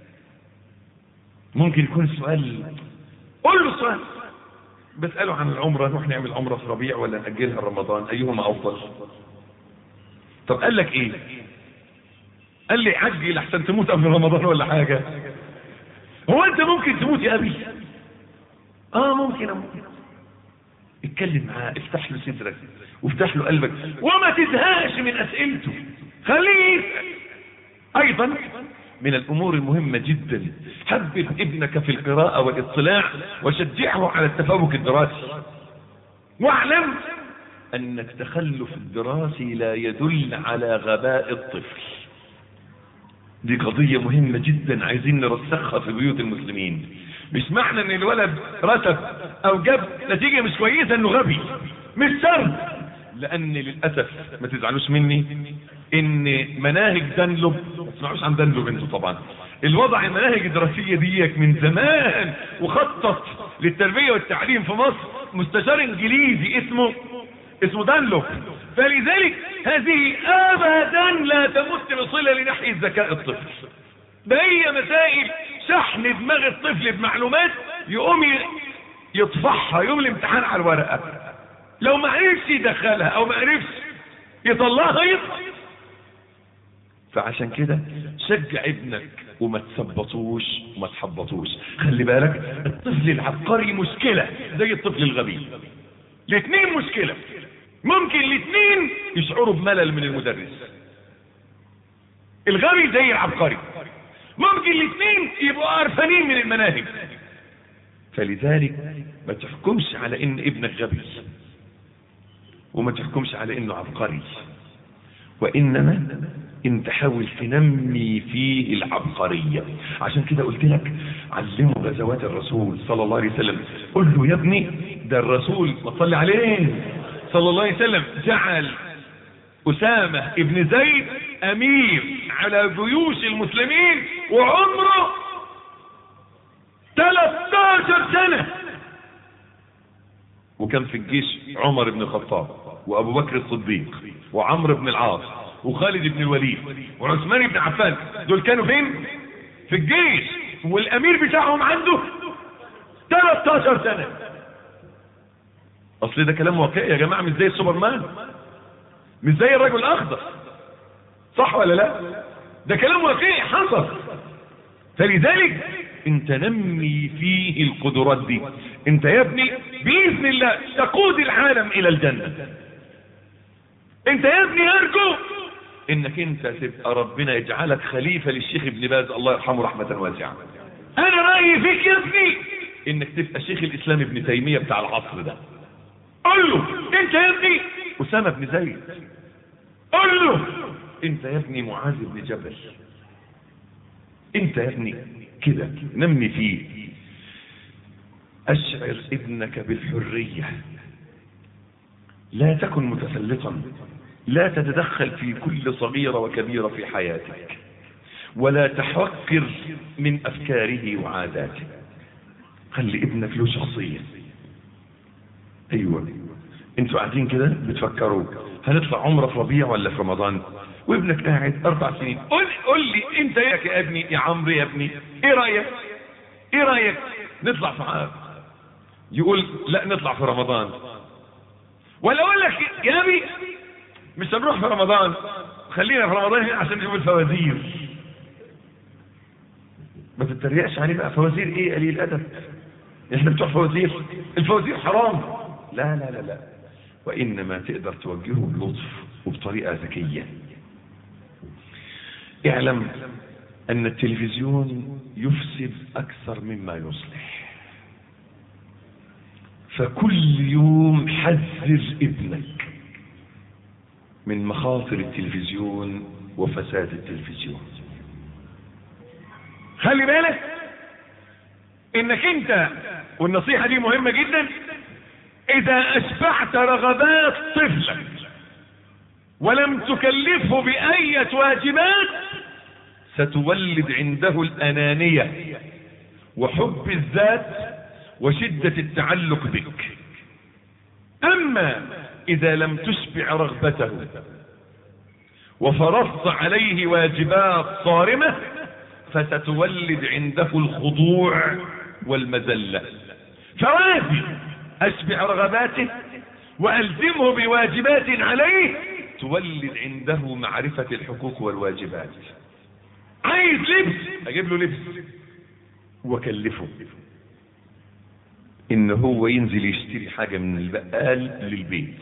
ممكن يكون السؤال، قل له السؤال، بسأله عن العمرة، نروح نعمل عمرة في ربيع ولا نأجلها رمضان، ايهما افضل؟ طب قال لك ايه؟ قال لي عجل احسن تموت قبل رمضان ولا حاجة. هو انت ممكن تموت يا ابي؟ ممكن اموت. اتكلم معاه، افتح له صدرك وافتح له قلبك، وما تزهقش من اسئلته، خليه يسأل. ايضا من الامور المهمة جدا، حبب ابنك في القراءة والاطلاع وشجعه على التفوق الدراسي. واعلم ان التخلف الدراسي لا يدل على غباء الطفل. دي قضية مهمة جدا عايزين نرسخها في بيوت المسلمين. مش معنى ان الولد رتب او جاب نتيجة مش كويسة انه غبي، مش شرط. لان للأسف ما تزعلوش مني ان مناهج دانلوب، ما تسمعوش عن دانلوب انتوا طبعا، الوضع المناهج الدراسية ديك من زمان، وخطط للتربية والتعليم في مصر مستشار انجليزي اسمه دانلوب. فلذلك هذه ابدا لا تمت بصلة لناحية ذكاء الطفل. ده هي مسائل شحن دماغ الطفل بمعلومات، يقوم يطفحها يوم الامتحان على الورقة. لو ما عرفش يدخلها او ما عرفش يطلعها يطلع. فعشان كده شجع ابنك وما تثبطوش وما تحبطوش. خلي بالك الطفل العبقري مشكلة زي الطفل الغبي، الاثنين مشكلة. ممكن الاثنين يشعروا بملل من المدرس، الغبي زي العبقري، ممكن الاثنين يبقوا قرفانين من المناهج. فلذلك ما تحكمش على ان ابنك غبي، وما تحكمش على انه عبقري، وانما انت حاول تنمي فيه العبقرية. عشان كده قلت لك علمه غزوات الرسول صلى الله عليه وسلم. قل له يا ابني ده الرسول ما تصلي عليه صلى الله عليه وسلم جعل أسامة ابن زيد امير على جيوش المسلمين وعمره 13 سنة. وكان في الجيش عمر بن الخطاب وابو بكر الصديق وعمرو بن العاص وخالد بن الوليد وعثمان بن عفان. دول كانوا فين؟ في الجيش، والامير بتاعهم عنده 13 سنة. اصل ده كلام واقعي يا جماعة، مش زي السوبرمان، مش زي الرجل الاخضر، صح ولا لا؟ ده كلام واقعي حصل. فلذلك انت نمي فيه القدرات دي. انت يا ابني باذن الله تقود العالم الى الجنة. انت يا ابني ارجو انك انت تبقى ربنا يجعلك خليفة للشيخ ابن باز الله يرحمه رحمة واسعة. انا رأيي فيك يا ابني انك تبقى شيخ الاسلام ابن تيمية بتاع العصر ده. قل له انت يا ابني اسامة بن زيد، قل له انت يا ابني معاذ بن جبل، انت يا ابني كده نمي فيه. اشعر ابنك بالحرية، لا تكن متسلطا، لا تتدخل في كل صغيرة وكبيرة في حياتك، ولا تحقر من افكاره وعاداته. خلي ابنك له شخصية. ايوه انتوا قاعدين كده بتفكروا هنطلع عمره في ربيع ولا في رمضان، وابنك قاعد 4 سنين. قول لي انت يا ابني يا عمرو يا ابني ايه رايك نطلع في يقول لا نطلع في رمضان، ولا اقول لك يا ابني مش هنروح في رمضان، خلينا في رمضان هنا عشان نشوف الفوازير. ما تتريقش عليه بقى، فوازير ايه قليل الادب، احنا بتوع فوازير؟ الفوازير حرام. لا لا لا لا، وانما تقدر توجهه بلطف وبطريقة ذكية. اعلم ان التلفزيون يفسد اكثر مما يصلح، فكل يوم حذر ابنك من مخاطر التلفزيون وفساد التلفزيون. خلي بالك انك انت، والنصيحة دي مهمة جدا، اذا اشبعت رغبات طفلك ولم تكلفه بأية واجبات ستولد عنده الأنانية وحب الذات وشدة التعلق بك. أما إذا لم تشبع رغبته وفرضت عليه واجبات صارمة فستولد عنده الخضوع والمذلة. فوازي أشبع رغباته وألزمه بواجبات عليه تولد عنده معرفة الحقوق والواجبات. عايز لبس أجيب له لبس وكلفه إن هو ينزل يشتري حاجة من البقال للبيت.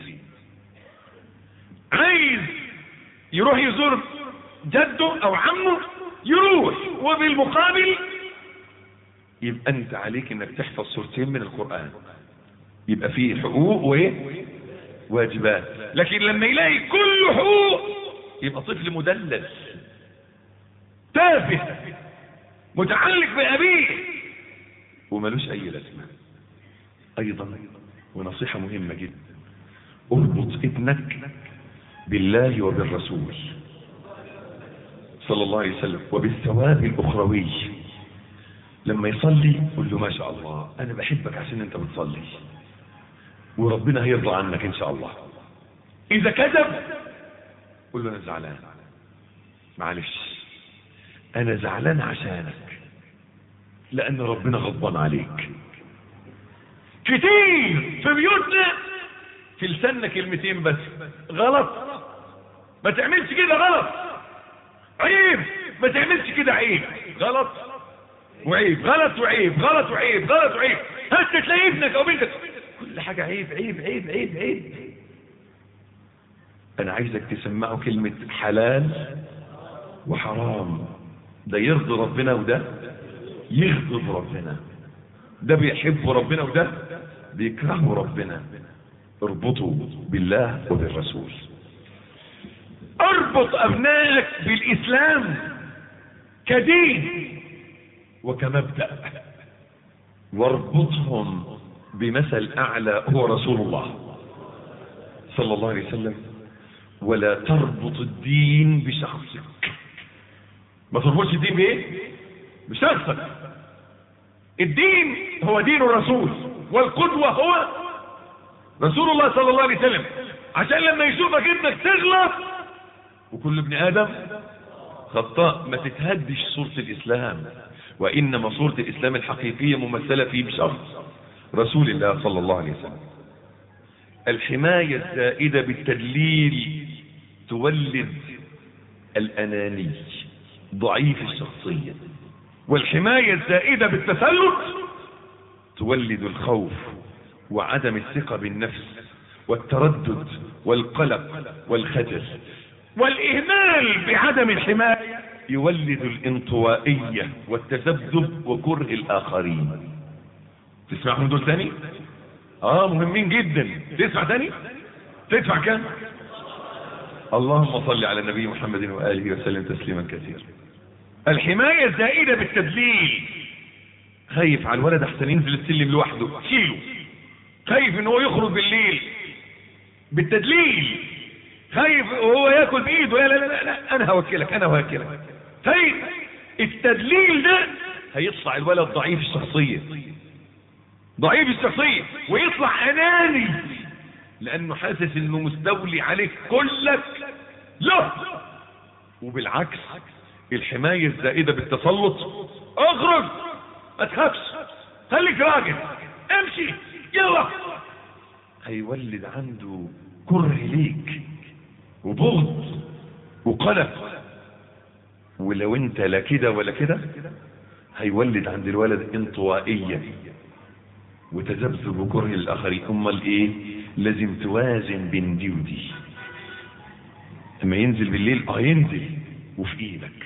عايز يروح يزور جده أو عمه يروح، وبالمقابل يبقى أنت عليك إنك تحفظ سورتين من القرآن، يبقى فيه حقوق وايه واجبات. لكن لما يلاقي كل حقوق يبقى طفل مدلل تافه متعلق بأبيه وملوش اي لازمة. ايضا ونصيحة مهمة جدا، اربط ابنك بالله وبالرسول صلى الله عليه وسلم وبالثواب الاخروي. لما يصلي قل له ما شاء الله انا بحبك عشان انت بتصلي وربنا هيرضى عنك ان شاء الله. اذا كذب قل له انا زعلان، معلش انا زعلان عشانك لان ربنا غضبان عليك. كتير في بيوتنا في لساننا كلمتين بس، غلط ما تعملش كده، غلط عيب ما تعملش كده، عيب غلط وعيب، غلط وعيب، غلط وعيب، غلط وعيب. هات تلاقي ابنك او بنتك كل حاجة عيب عيب عيب عيب عيب. انا عايزك تسمعه كلمة حلال وحرام، ده يرضي ربنا وده يغضب ربنا، ده بيحب ربنا وده بيكره ربنا. اربطوا بالله وبالرسول. اربط ابنائك بالاسلام كدين وكمبدأ، واربطهم بمثل اعلى هو رسول الله صلى الله عليه وسلم. ولا تربط الدين بشخصك، ما تربطش الدين بايه؟ بشخصك. الدين هو دين الرسول والقدوة هو رسول الله صلى الله عليه وسلم، عشان لما يشوفك ابنك تغلط، وكل ابن ادم خطاء، ما تتهدش صورة الاسلام وإنما صورة الإسلام الحقيقية ممثلة في بشخص رسول الله صلى الله عليه وسلم. الحماية الزائدة بالتدليل تولد الأناني ضعيف الشخصية، والحماية الزائدة بالتسلط تولد الخوف وعدم الثقة بالنفس والتردد والقلق والخجل. والإهمال بعدم الحماية يولد الانطوائية والتذبذب وكره الآخرين. تسمعهم دول تاني؟ مهمين جدا. تسمع تاني؟ تدفع كام؟ اللهم صل على النبي محمد وآله وسلم تسليما كثيرا. الحماية الزائدة بالتدليل، خايف على الولد احسن ينزل السلم لوحده شيله، خايف ان هو يخرج بالليل بالتدليل، خايف وهو ياكل بايده، لا لا لا لا انا هوكلك انا هوكلك. طيب التدليل ده هيطلع الولد ضعيف الشخصية، ضعيف الشخصية، ويطلع اناني لانه حاسس انه مستولي عليك كلك له. وبالعكس الحماية الزائدة بالتسلط، اخرج ما تخافش خليك راجل امشي يلا، هيولد عنده كره ليك وبغض وقلق. ولو انت لا كده ولا كده هيولد عند الولد انطوائية وتذبذب وكره للاخرين. امال ايه؟ لازم توازن بين دي ودي. لما ينزل بالليل ينزل وفي ايدك،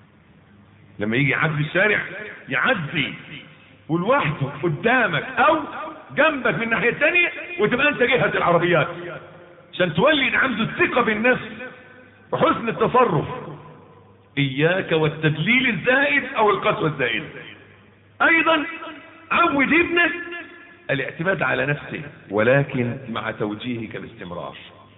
لما يجي يعدي الشارع يعدي ولوحده قدامك او جنبك من الناحية الثانية، وتبقى انت جهة العربيات عشان تولد عنده الثقة بالنفس وحسن التصرف. اياك والتدليل الزائد او القسوة الزائدة. ايضا عود ابنك الاعتماد على نفسه ولكن مع توجيهك باستمرار.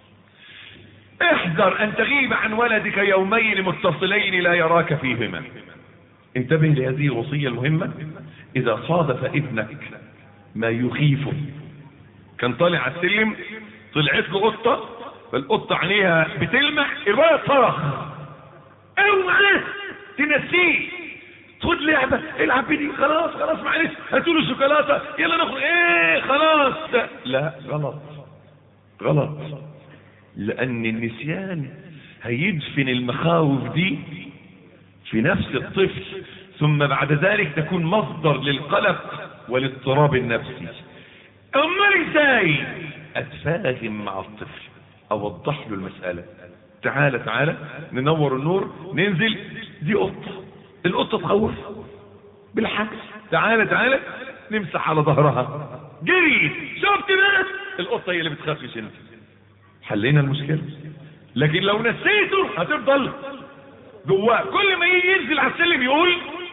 احذر ان تغيب عن ولدك يومين متصلين لا يراك فيهما. انتبه لهذه الوصية المهمة. اذا صادف ابنك ما يخيفه، كان طالع على السلم طلعت له قطة، فالقطة عينيها بتلمح، الولد صرخ، اوعى تنسيه، خد لعبة العب بدي، خلاص خلاص معلش هاتوا له شوكولاتة يلا نخرج، خلاص. لا غلط غلط، لان النسيان هيدفن المخاوف دي في نفس الطفل، ثم بعد ذلك تكون مصدر للقلق والاضطراب النفسي. امال ازاي اتفاهم مع الطفل، اوضح له المسألة؟ تعالى ننور النور، ننزل، دي قطة، القطة تخوف، بالعكس تعالى نمسح على ظهرها، جريت شفت بقى القطة هي اللي بتخافش انت، حلينا المشكلة. لكن لو نسيته هتفضل جواه، كل ما يجي ينزل على السلم يقول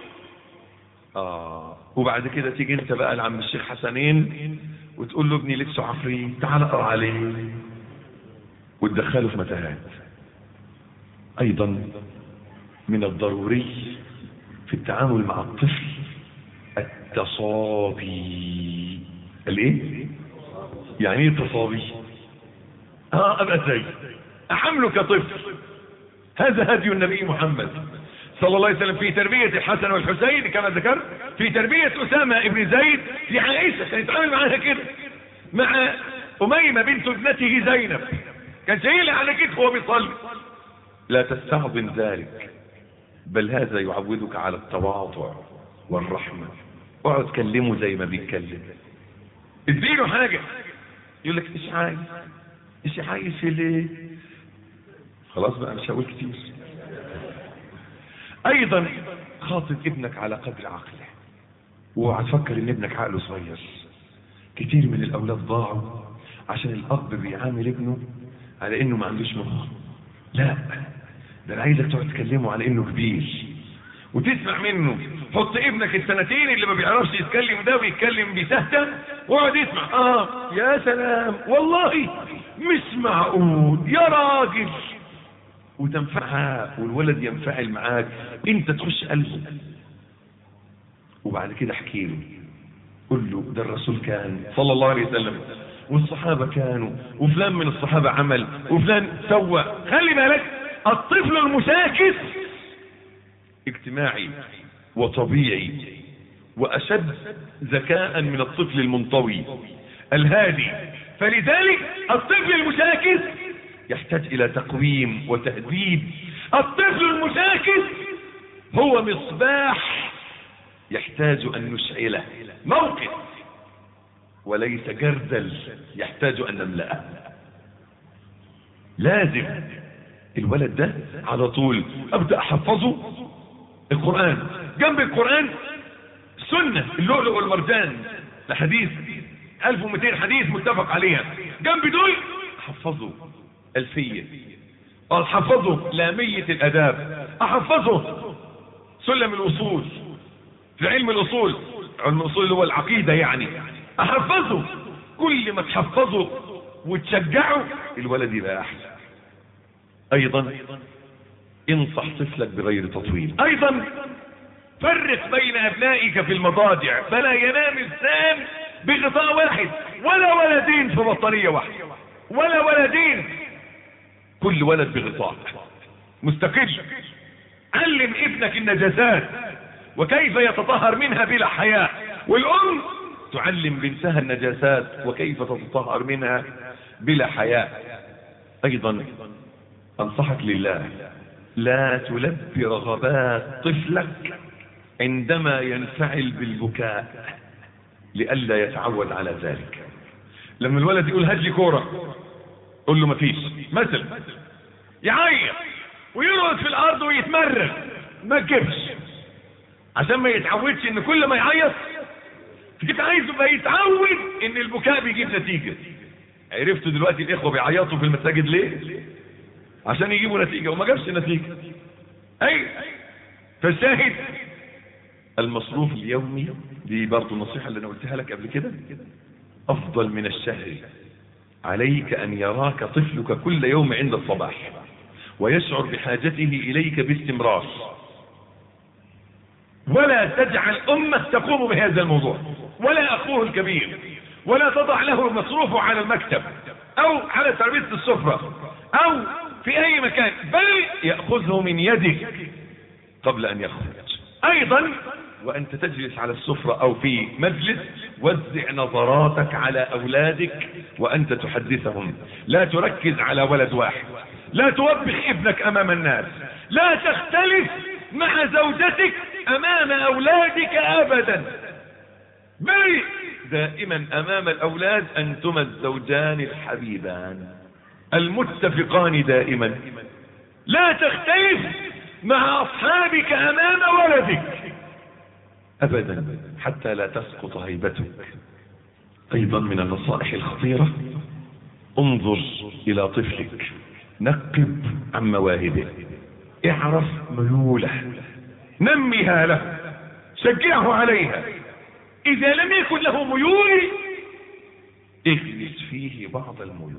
وبعد كده تيجي انت بقى لعم الشيخ حسنين وتقول له ابني لبسه عفريت تعال اقرا عليه وتدخله في متاهات. ايضا من الضروري في التعامل مع الطفل التصابي. الايه؟ يعني ايه التصابي؟ ابقى ازاي احمله كطفل؟ هذا هدي النبي محمد صلى الله عليه وسلم في تربية الحسن والحسين كما ذكرت، في تربية أسامة ابن زيد، في عائشة كان يتعامل معاها كده، مع أميمة بنت ابنته زينب كان شايلها على كتفه وهو بيصلي. لا تستعظم ذلك، بل هذا يعودك على التواضع والرحمة. اقعد كلمه زي ما بيتكلم، اديله حاجة يقول لك ايش عايز في ليه؟ خلاص بقى مش هقول كتير. ايضا خاطب ابنك على قدر عقله، واوعى تفكر ان ابنك عقله صغير. كتير من الاولاد ضاعوا عشان الاب بيعامل ابنه على انه ما عندوش مخ. لا، ده انا عايزك تقعد تكلمه على انه كبير وتسمع منه. حط ابنك السنتين اللي ما بيعرفش يتكلم ده ويتكلم بسهته واقعد يسمع. يا سلام والله مش معقول يا راجل، وتنفعها والولد ينفعل معاك، انت تخش قلبه. وبعد كده احكي له، قل له ده الرسول كان صلى الله عليه وسلم والصحابة كانوا، وفلان من الصحابة عمل وفلان سوى. خلي بالك الطفل المشاكس اجتماعي وطبيعي وأشد ذكاء من الطفل المنطوي الهادي. فلذلك الطفل المشاكس يحتاج إلى تقويم وتهذيب. الطفل المشاكس هو مصباح يحتاج أن نشعله، موقد وليس جردل يحتاج أن نملأه. لازم الولد ده على طول أبدأ أحفظه القرآن، جنب القرآن سنة اللؤلؤ والمرجان لحديث 1200 حديث متفق عليها، جنب دول أحفظه ألفية، أحفظه لامية الأداب، أحفظه سلم الوصول في علم الأصول، علم الأصول اللي هو العقيدة يعني، أحفظه. كل ما تحفظه وتشجعه الولد يبقى أحسن. أيضا انصح طفلك بغير تطويل. أيضا فرق بين أبنائك في المضاجع، فلا ينام الثان بغطاء واحد ولا ولدين في بطانية واحدة، ولا ولدين، كل ولد بغطاء مستقل. علم ابنك النجاسات وكيف يتطهر منها بلا حياء، والأم تعلم بنتها النجاسات وكيف تتطهر منها بلا حياء. أيضا أنصحك لله لا تلبي رغبات طفلك عندما ينفعل بالبكاء لئلا يتعود على ذلك. لما الولد يقول هات لي كوره قول له مفيش مثلا، يعيط ويرقد في الارض ويتمرغ ما تجيبش، عشان ما يتعودش ان كل ما يعيط انت عايزه بقى يتعود ان البكاء بيجيب نتيجه. عرفتوا دلوقتي الاخوه بيعيطوا في المساجد ليه؟ عشان يجيبوا نتيجه، وما جابش نتيجه. اي فالشاهد المصروف اليومي دي برضه النصيحه اللي انا قلتها لك قبل كده افضل من الشهر. عليك ان يراك طفلك كل يوم عند الصباح ويشعر بحاجته اليك باستمرار، ولا تجعل امه تقوم بهذا الموضوع، ولا اخوه الكبير، ولا تضع له مصروفه على المكتب او على ترابيزه السفره او في اي مكان، بل ياخذه من يدك قبل ان يخرج. ايضا وانت تجلس على السفرة او في مجلس وزع نظراتك على اولادك وانت تحدثهم، لا تركز على ولد واحد، لا توبخ ابنك امام الناس، لا تختلف مع زوجتك امام اولادك ابدا، بل دائما امام الاولاد انتما الزوجان الحبيبان المتفقان دائما. لا تختلف مع اصحابك امام ولدك ابدا حتى لا تسقط هيبتك. ايضا من النصائح الخطيرة انظر الى طفلك، نقب عن مواهبه، اعرف ميوله، نميها له، شجعه عليها. اذا لم يكن له ميول اغرس فيه بعض الميول،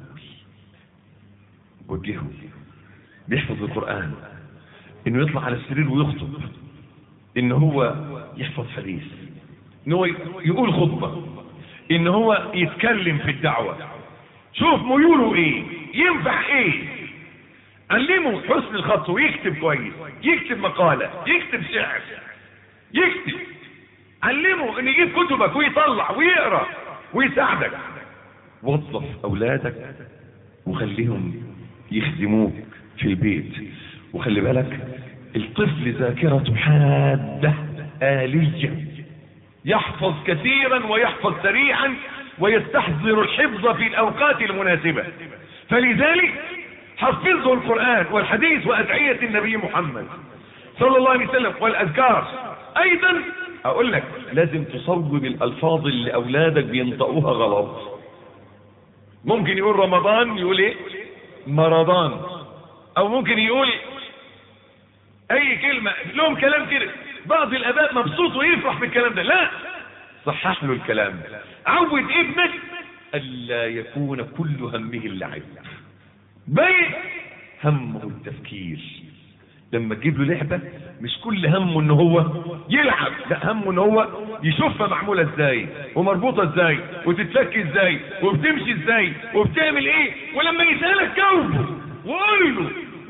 وجهه بيحفظ القرآن، انه يطلع على السرير ويخطب، ان هو يحفظ حديث، ان هو يقول خطبة، ان هو يتكلم في الدعوة. شوف ميوله ايه، ينفع ايه، علمه حسن الخط ويكتب كويس، يكتب مقالة، يكتب شعر، يكتب، علمه ان يجيب كتبك ويطلع ويقرأ ويساعدك. وظف اولادك وخليهم يخدموك في البيت. وخلي بالك الطفل ذاكرته حادة آلية، يحفظ كثيرا ويحفظ سريعا ويستحضر الحفظ في الأوقات المناسبة. فلذلك حفظه القرآن والحديث وأدعية النبي محمد صلى الله عليه وسلم والأذكار. أيضا أقول لك لازم تصوب الألفاظ اللي أولادك بينطقوها غلط. ممكن يقول رمضان يقول ايه مرضان، او ممكن يقول اي كلمة لهم كلام كده، بعض الاباء مبسوط ويفرح بالكلام ده، لا، صحح له الكلام. عود ابنك الا يكون كل همه اللعب، بل همه التفكير. لما تجيب له لعبة مش كل همه ان هو يلعب، لا، همه ان هو يشوفها معمولة ازاي ومربوطة ازاي وتتفك ازاي وبتمشي ازاي وبتعمل ايه، ولما يسألك جاوبه وقول له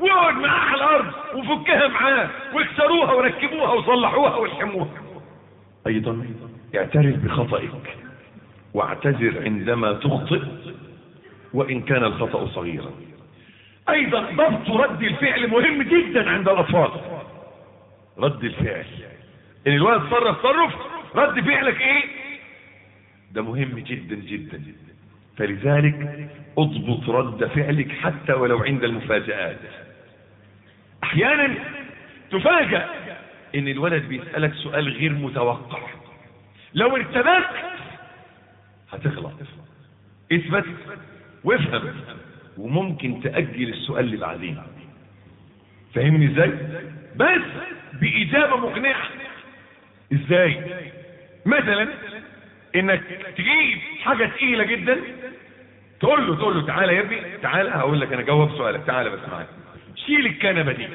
واقعد معاه على الارض وفكها معاه واكسروها وركبوها وصلحوها والحموها. ايضا اعترف بخطئك واعتذر عندما تخطئ وان كان الخطأ صغيرا. ايضا ضبط رد الفعل مهم جدا عند الاطفال. رد الفعل ان الولد تصرف رد فعلك ايه؟ ده مهم جدا جدا. فلذلك اضبط رد فعلك حتى ولو عند المفاجآت. احيانا تفاجأ ان الولد بيسألك سؤال غير متوقع، لو ارتبكت هتغلط. اثبت وافهم، وممكن تأجل السؤال اللي بعدين. فاهمني ازاي؟ بس بإجابة مقنعة. ازاي؟ مثلا انك تجيب حاجة تقيلة جدا، تقول له تعالى يا ابني، تعالى هقول لك انا جاوب سؤالك، تعالى بس معايا، شيل الكنبة دي،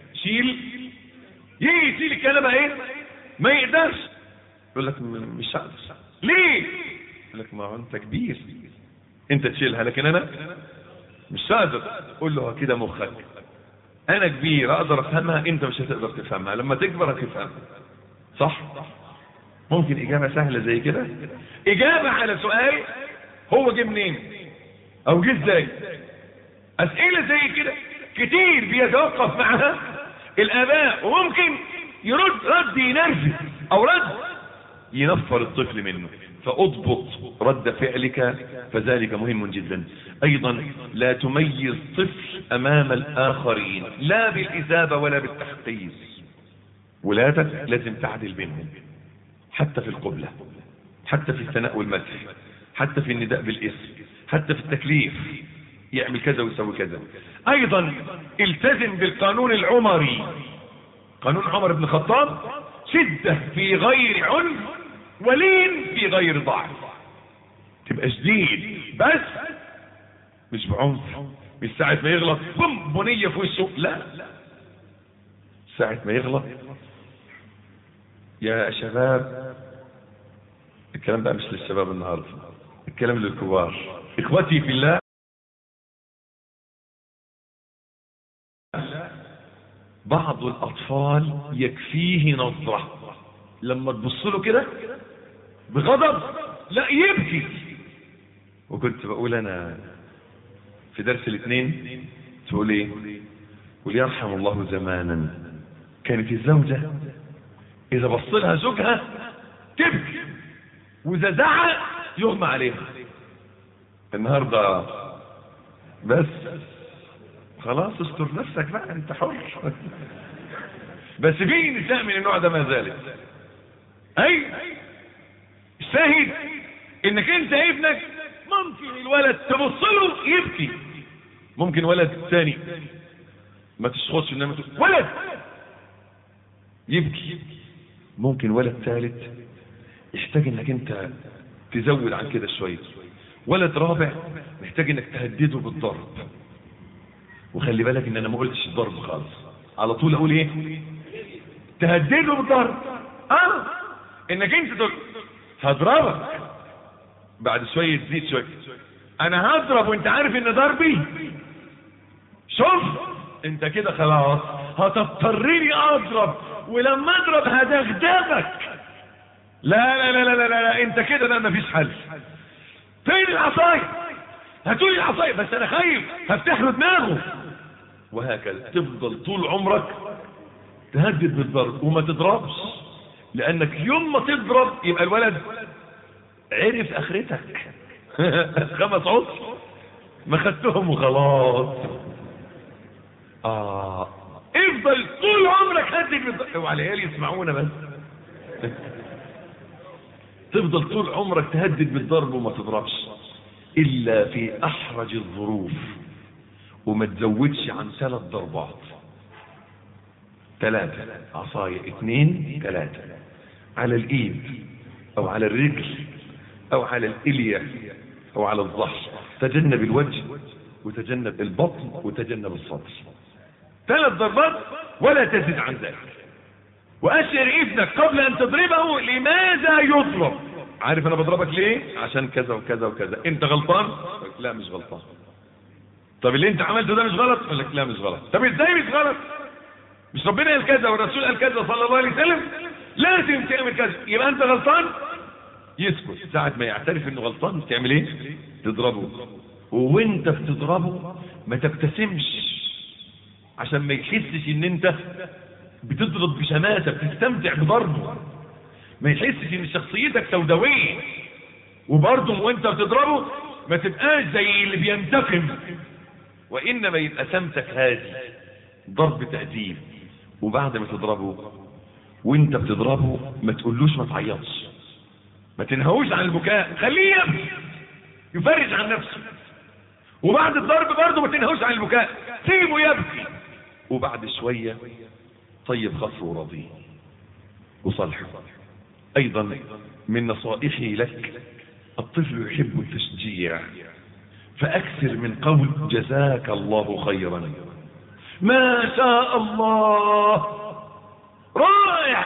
يجي يشيل الكنبة ايه؟ ما يقدرش. يقول لك مش هقدر. ليه؟ يقول لك ما هو انت كبير، انت تشيلها لكن انا مش هقدر. قول له كده مخك، انا كبير اقدر افهمها، انت مش هتقدر تفهمها، لما تكبر هتفهمها. صح؟ ممكن اجابة سهلة زي كده، اجابة على سؤال هو جه منين او جه ازاي. اسئلة زي كده كتير بيتوقف معها الاباء، وممكن يرد رد ينرفز او رد ينفر الطفل منه. فاضبط رد فعلك، فذلك مهم جدا. ايضا لا تميز طفل امام الاخرين، لا بالاجابة ولا بالتحقيق. ولادك لازم تعدل بينهم، حتى في القبلة، حتى في الثناء والمدح، حتى في النداء بالاسم، حتى في التكليف، يعمل كذا ويسوي كذا. ايضا التزم بالقانون العمري، قانون عمر بن الخطاب: شدة في غير عنف ولين في غير ضعف. تبقى شديد بس مش بعنف، مش ساعة ما يغلط بنية في وشه، لا، ساعة ما يغلط. يا شباب، الكلام بقى مش للشباب النهارده، الكلام للكبار. اخوتي في الله، بعض الاطفال يكفيه نظرة لما تبص له كده بغضب لا يبكي. وكنت بقول انا في درس الاثنين، تقول ايه؟ قول يرحم الله زمانا كانت الزوجة اذا بص لها زوجها تبكي، واذا زعق يغمى عليها. النهارده بس خلاص استر نفسك بقى، انت حر. بس في نساء من النوع ده ما زالت. اي الشاهد انك انت ابنك ممكن الولد تبص له يبكي، ممكن ولد ثاني ما تشخصش انما ولد يبكي، ممكن ولد ثالث يحتاج انك انت تزود عن كده شويه، ولد رابع محتاج انك تهدده بالضرب. وخلي بالك ان انا ما قلتش الضرب خالص، على طول اقول ايه؟ تهدده بالضرب. انك انت تقول هضربك، بعد شويه تزيد شويه، انا هضرب وانت عارف ان ضربي، شوف انت كده خلاص هتضطرني اضرب، ولما اضرب هدغدغك. لا لا لا لا لا, لا. انت كده لا، مفيش حل. فين العصايه؟ هاتولي العصايه، بس انا خايف هفتح له دماغه. وهكذا تفضل طول عمرك تهدد بالضرب وما تضربش، لانك يوم ما تضرب يبقى الولد عرف اخرتك. 5 عصر ما خدتهم وخلاص. افضل طول عمرك هدد بالضرب. اوعى العيال يسمعونا بس. تفضل طول عمرك تهدد بالضرب وما تضربش الا في احرج الظروف، وما تزودش عن 3 ضربات. 3 عصاية، 2 3 على الايد او على الرجل او على الالية او على الظهر. تجنب الوجه وتجنب البطن وتجنب الصدر. 3 ضربات ولا تزيد عن ذلك. واشعر ابنك قبل ان تضربه لماذا يضرب. عارف انا بضربك ليه؟ عشان كذا وكذا وكذا. انت غلطان؟ لا مش غلطان. طب اللي انت عملته ده مش غلط؟ يقول لك لا مش غلط. طب ازاي مش غلط؟ مش ربنا قال كذا والرسول قال كذا صلى الله عليه وسلم؟ لازم تعمل كذا. يبقى انت غلطان؟ يسكت. ساعة ما يعترف انه غلطان تعمل ايه؟ تضربه. وانت بتضربه ما تبتسمش عشان ما يحسش ان انت بتضرب بشماتة، بتستمتع بضربه، ما يحسش ان شخصيتك سوداوية. وبرضه وانت بتضربه ما تبقاش زي اللي بينتقم، وانما يبقى سمتك هادي، ضرب تأديب. وبعد ما تضربه وانت بتضربه ما تقولوش ما تعيطش، ما تنهوش عن البكاء، خليه يبكي يفرج عن نفسه. وبعد الضرب برضه ما تنهوش عن البكاء، سيبه يبكي. وبعد شوية طيب خاطره ورضيه وصالحه. ايضا من نصائحي لك، الطفل يحب التشجيع، فاكثر من قول جزاك الله خيرا، ما شاء الله، رائع،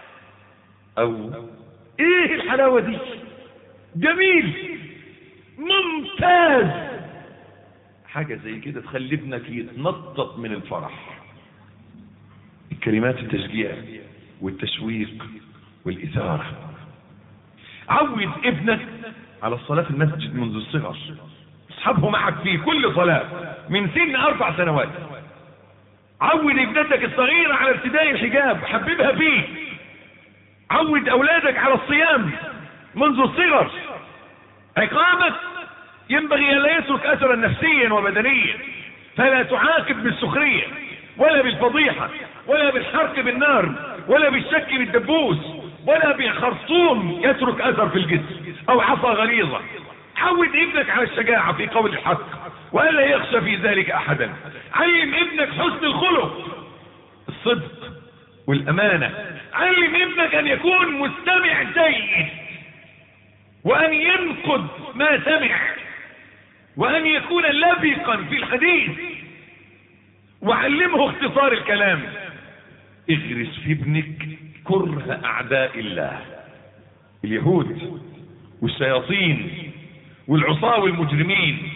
او ايه الحلاوة دي، جميل، ممتاز. حاجة زي كده تخلي ابنك يتنطط من الفرح. الكلمات التشجيع والتشويق والإثارة. عود ابنك على الصلاة في المسجد منذ الصغر، اصحابه معك في كل صلاة من سن 4 سنوات. عود ابنتك الصغيرة على ارتداء الحجاب، حببها فيه. عود اولادك على الصيام منذ الصغر. عقابك ينبغي ان لا يترك اثرا نفسيا وبدنيا، فلا تعاقب بالسخرية ولا بالفضيحة ولا بالحرق بالنار ولا بالشك بالدبوس ولا بخرطوم يترك اثر في الجسم او عصا غليظة. عود ابنك على الشجاعة في قول الحق ولا يخشى في ذلك احدا. علم ابنك حسن الخلق، الصدق والامانة. علم ابنك ان يكون مستمع جيد وان ينقد ما سمع وان يكون لبقا في الحديث. وعلمه اختصار الكلام. اغرس في ابنك كره اعداء الله، اليهود والشياطين والعصاة والمجرمين.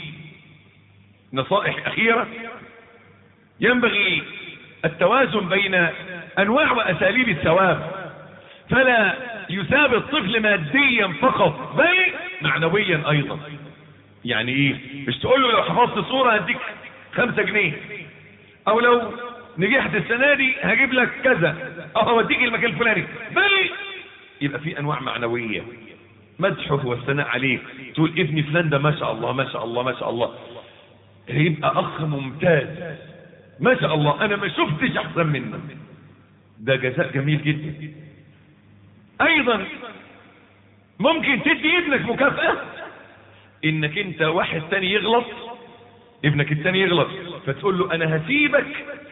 نصائح اخيرة، ينبغي التوازن بين انواع واساليب الثواب، فلا يثاب الطفل ماديا فقط بل معنويا ايضا. يعني ايه؟ مش تقول له لو حفظت صورة هديك 5 جنيه، او لو نجحت السنة دي هجيب لك كذا، او هوديك المكان الفلاني، بل يبقى في انواع معنوية، مدحه والثناء عليه. تقول ابني فلان ده ما شاء الله ما شاء الله ما شاء الله، هيبقى اخ ممتاز ما شاء الله، انا ما شفتش احسن منه. ده جزاء جميل جدا. ايضا ممكن تدي ابنك مكافأة، انك انت واحد تاني يغلط، ابنك التاني يغلط، فتقول له انا هسيبك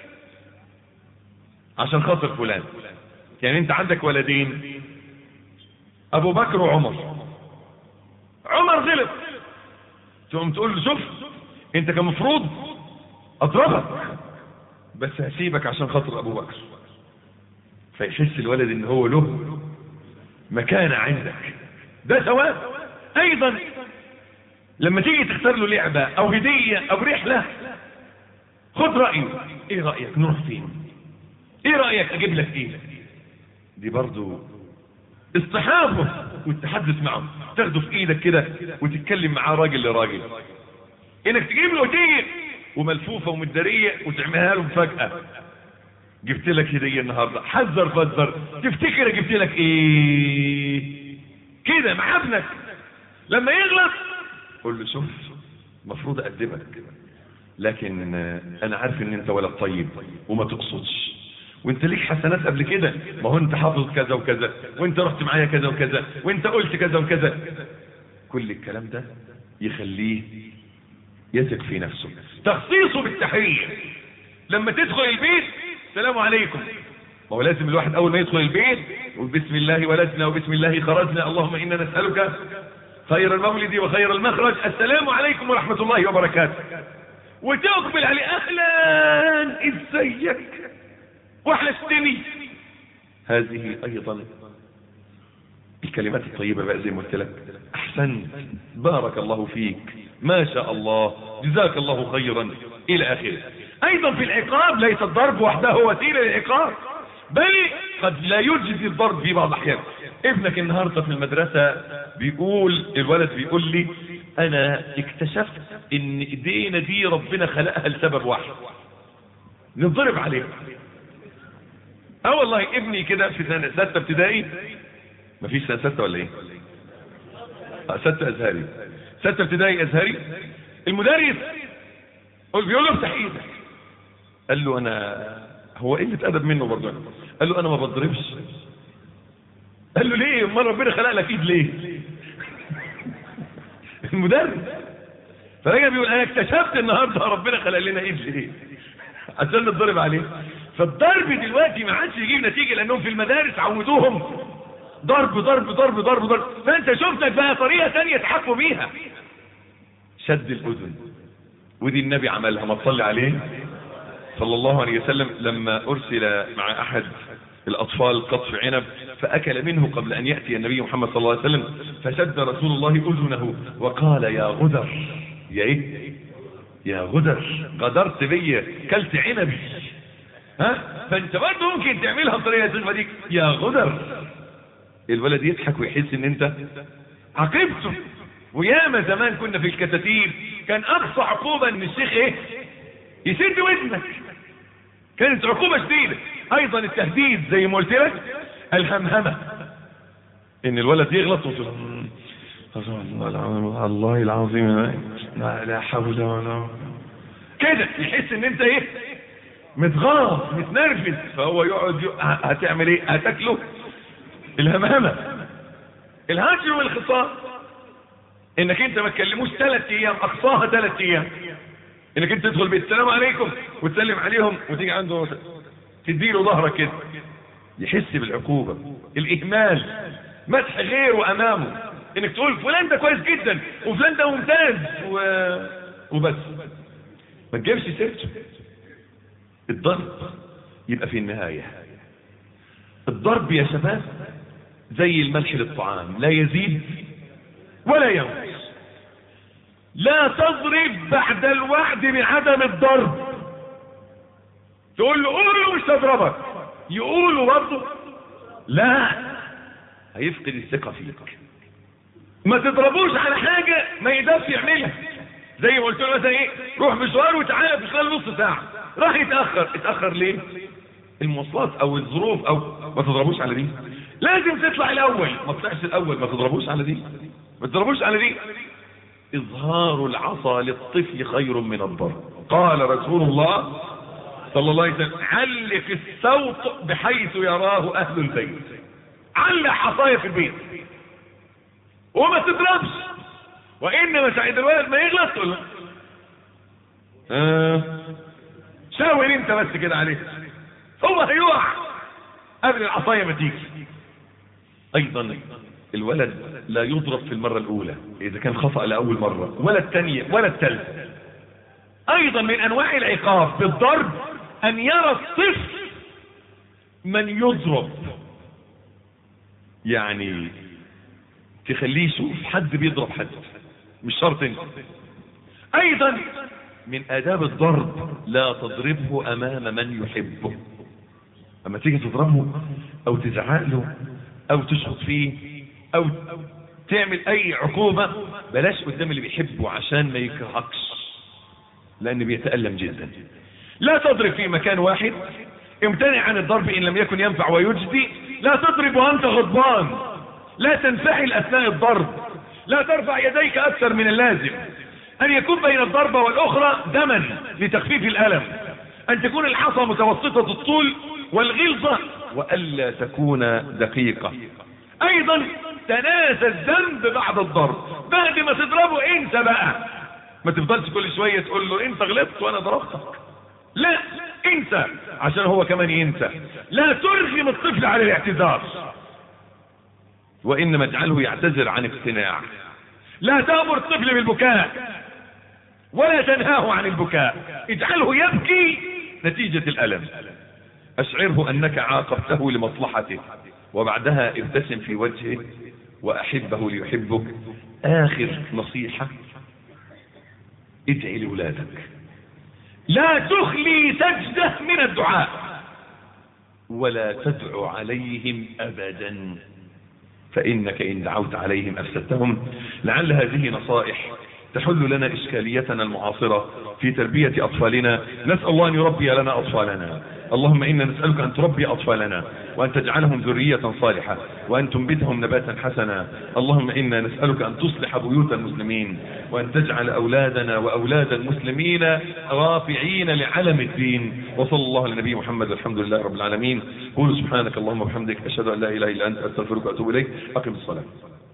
عشان خاطر فلان. يعني انت عندك ولدين، ابو بكر وعمر. عمر غلط، تقوم تقول له شوف انت كان مفروض اضربك بس هسيبك عشان خاطر ابو بكر. فيحس الولد ان هو له مكانة عندك، ده ثواب. ايضا لما تيجي تختار له لعبة او هدية او رحلة، خد رأيه. ايه رأيك نروح فين؟ ايه رأيك اجيب لك ايه؟ دي برضو اصطحابه والتحدث معه، تاخده في ايدك كده وتتكلم معاه راجل لراجل. انك تجيب له هدية وملفوفة ومدارية وتعملها له مفاجأة. جبت لك هدية النهاردة، حذر فذر، تفتكر جبت لك ايه كده مع ابنك. لما يغلط قول له شوف المفروض اقدمك، لكن انا عارف ان انت ولد طيب وما تقصدش، وانت ليك حسنات قبل كده، ما هو انت حافظ كذا وكذا، وانت رحت معايا كذا وكذا، وانت قلت كذا وكذا. كل الكلام ده يخليه يثق في نفسه. تخصيصه بالتحية. لما تدخل البيت السلام عليكم، ما هو لازم الواحد اول ما يدخل البيت يقول بسم الله ولدنا وبسم الله خرجنا، اللهم انا نسألك خير المولد وخير المخرج، السلام عليكم ورحمة الله وبركاته. وتقبل عليه اهلا ازيك وحشتني. هذه ايضا الكلمات الطيبة بقى زي ما قلت لك، احسنت، بارك الله فيك، ما شاء الله، جزاك الله خيرا الى اخره. ايضا في العقاب ليس الضرب وحده وسيله للعقاب، بل قد لا يجزي الضرب في بعض الاحيان. ابنك النهارده في المدرسه الولد بيقول لي انا اكتشفت ان ايدينا دي ربنا خلقها لسبب واحد، نضرب عليها. والله ابني كده في سنه 6 ابتدائي، مفيش سنه 6 ولا ايه؟ 6 ازهري، 6 ابتدائي ازهري. المدرس بيقول له افتح ايدك. قال له انا، هو قله ادب منه برضه، قال له انا ما بضربش. قال له ليه؟ امال ربنا خلق لك ايد ليه؟ المدرس. فراجع بيقول انا اكتشفت النهارده ربنا خلق لنا ايد ليه؟ عشان نتضرب عليه. فالضرب دلوقتي ما عادش يجيب نتيجه، لانهم في المدارس عودوهم ضرب ضرب ضرب ضرب ضرب. فانت شفتك بقى طريقه ثانيه تحكوا بيها، شد الاذن. ودي النبي عملها، ما تصلي عليه صلى الله عليه وسلم، لما ارسل مع احد الاطفال قطف عنب فاكل منه قبل ان ياتي النبي محمد صلى الله عليه وسلم، فشد رسول الله اذنه وقال يا غدر، يا ايه؟ يا غدر، غدرت بيا، كلت عنبي. فانت برضه ممكن تعملها بطريقه تشبه ديك، يا غدر. الولد يضحك ويحس ان انت عاقبته. وياما زمان كنا في الكتاتيب كان اقصى عقوبه ان الشيخ ايه؟ يسد ودنك، كانت عقوبه شديده. ايضا التهديد زي ما قلت لك، الهمهمه، ان الولد يغلط الله العظيم لا حول ولا كده، يحس ان انت ايه؟ متغاظ متنرفز، فهو يقعد هتعمل ايه؟ هتاكله الهمهمه. الهجر والخصام، انك انت ما تكلموش 3 ايام، اقصاها 3 ايام، انك انت تدخل بيت السلام عليكم وتسلم عليهم وتيجي عنده تديله ظهرك كده، يحس بالعقوبه. الاهمال، مدح غيره امامه، انك تقول فلان ده كويس جدا وفلان ده ممتاز وبس، ما تجيبش سيرته. الضرب يبقى في النهايه، الضرب يا شباب زي الملح للطعام، لا يزيد ولا ينقص. لا تضرب بعد الوعد بعدم الضرب. تقول له قوله مش تضربك، يقوله برضه لا، هيفقد الثقه فيك. ما تضربوش على حاجه ما يقدرش يعملها. زي ما قلت له مثلا ايه، روح مشوار وتعالى في خلال نص ساعه، راح اتاخر ليه؟ المواصلات او الظروف، او ما تضربوش على دي. لازم تطلع الاول، ما تطلعش الاول، ما تضربوش على دي، ما تضربوش على دي. اظهار العصا للطفل خير من الضرب. قال رسول الله صلى الله عليه وسلم علق الصوت بحيث يراه اهل البيت. علق عصايه في البيت وما تضربش، وانما ساعد الولد ما يغلط تقول له شاور انت بس كده عليه، هو هيقع قبل العصايه ما تيجي. ايضا الولد لا يضرب في المره الاولى اذا كان خطأ لاول مره، ولا الثانيه ولا الثالثه. ايضا من انواع العقاب بالضرب ان يرى الطفل من يضرب، يعني تخليه يشوف حد بيضرب حد، مش شرط انت. ايضا من اداب الضرب لا تضربه امام من يحبه. اما تيجي تضربه او تزعق له او تشخط فيه او تعمل اي عقوبة، بلاش قدام اللي بيحبه عشان ما يكرهكش، لان بيتألم جدا. لا تضرب في مكان واحد، امتنع عن الضرب ان لم يكن ينفع ويجدي. لا تضرب وانت غضبان، لا تنفعل اثناء الضرب، لا ترفع يديك اكثر من اللازم، ان يكون بين الضربة والاخرى دما لتخفيف الالم، ان تكون الحصى متوسطة الطول والغلظة، والا تكون دقيقة. ايضا تناسى الذنب بعد الضرب، بعد ما تضربه انسى بقى، ما تفضلش كل شوية تقول له انت غلطت وانا ضربتك، لا انسى عشان هو كمان ينسى. لا ترغم الطفل على الاعتذار، وانما اجعله يعتذر عن اقتناع. لا تأمر الطفل بالبكاء ولا تنهاه عن البكاء، اجعله يبكي نتيجة الألم. اشعره انك عاقبته لمصلحته، وبعدها ابتسم في وجهه واحبه ليحبك. اخر نصيحة ادعي لأولادك، لا تخلي سجدة من الدعاء، ولا تدعو عليهم أبدا، فإنك إن دعوت عليهم أفسدتهم. لعل هذه نصائح تحل لنا إشكاليتنا المعاصرة في تربية أطفالنا. نسأل الله أن يربي لنا أطفالنا. اللهم إنا نسألك أن تربي أطفالنا، وأن تجعلهم ذرية صالحة، وأن تنبتهم نباتا حسنا. اللهم إنا نسألك أن تصلح بيوت المسلمين، وأن تجعل أولادنا وأولاد المسلمين رافعين لعلم الدين. وصلى الله على نبي محمد، الحمد لله رب العالمين. قولوا سبحانك اللهم وبحمدك، أشهد أن لا إله إلا أنت، أستغفرك وأتوب إليك. أقم الصلاة.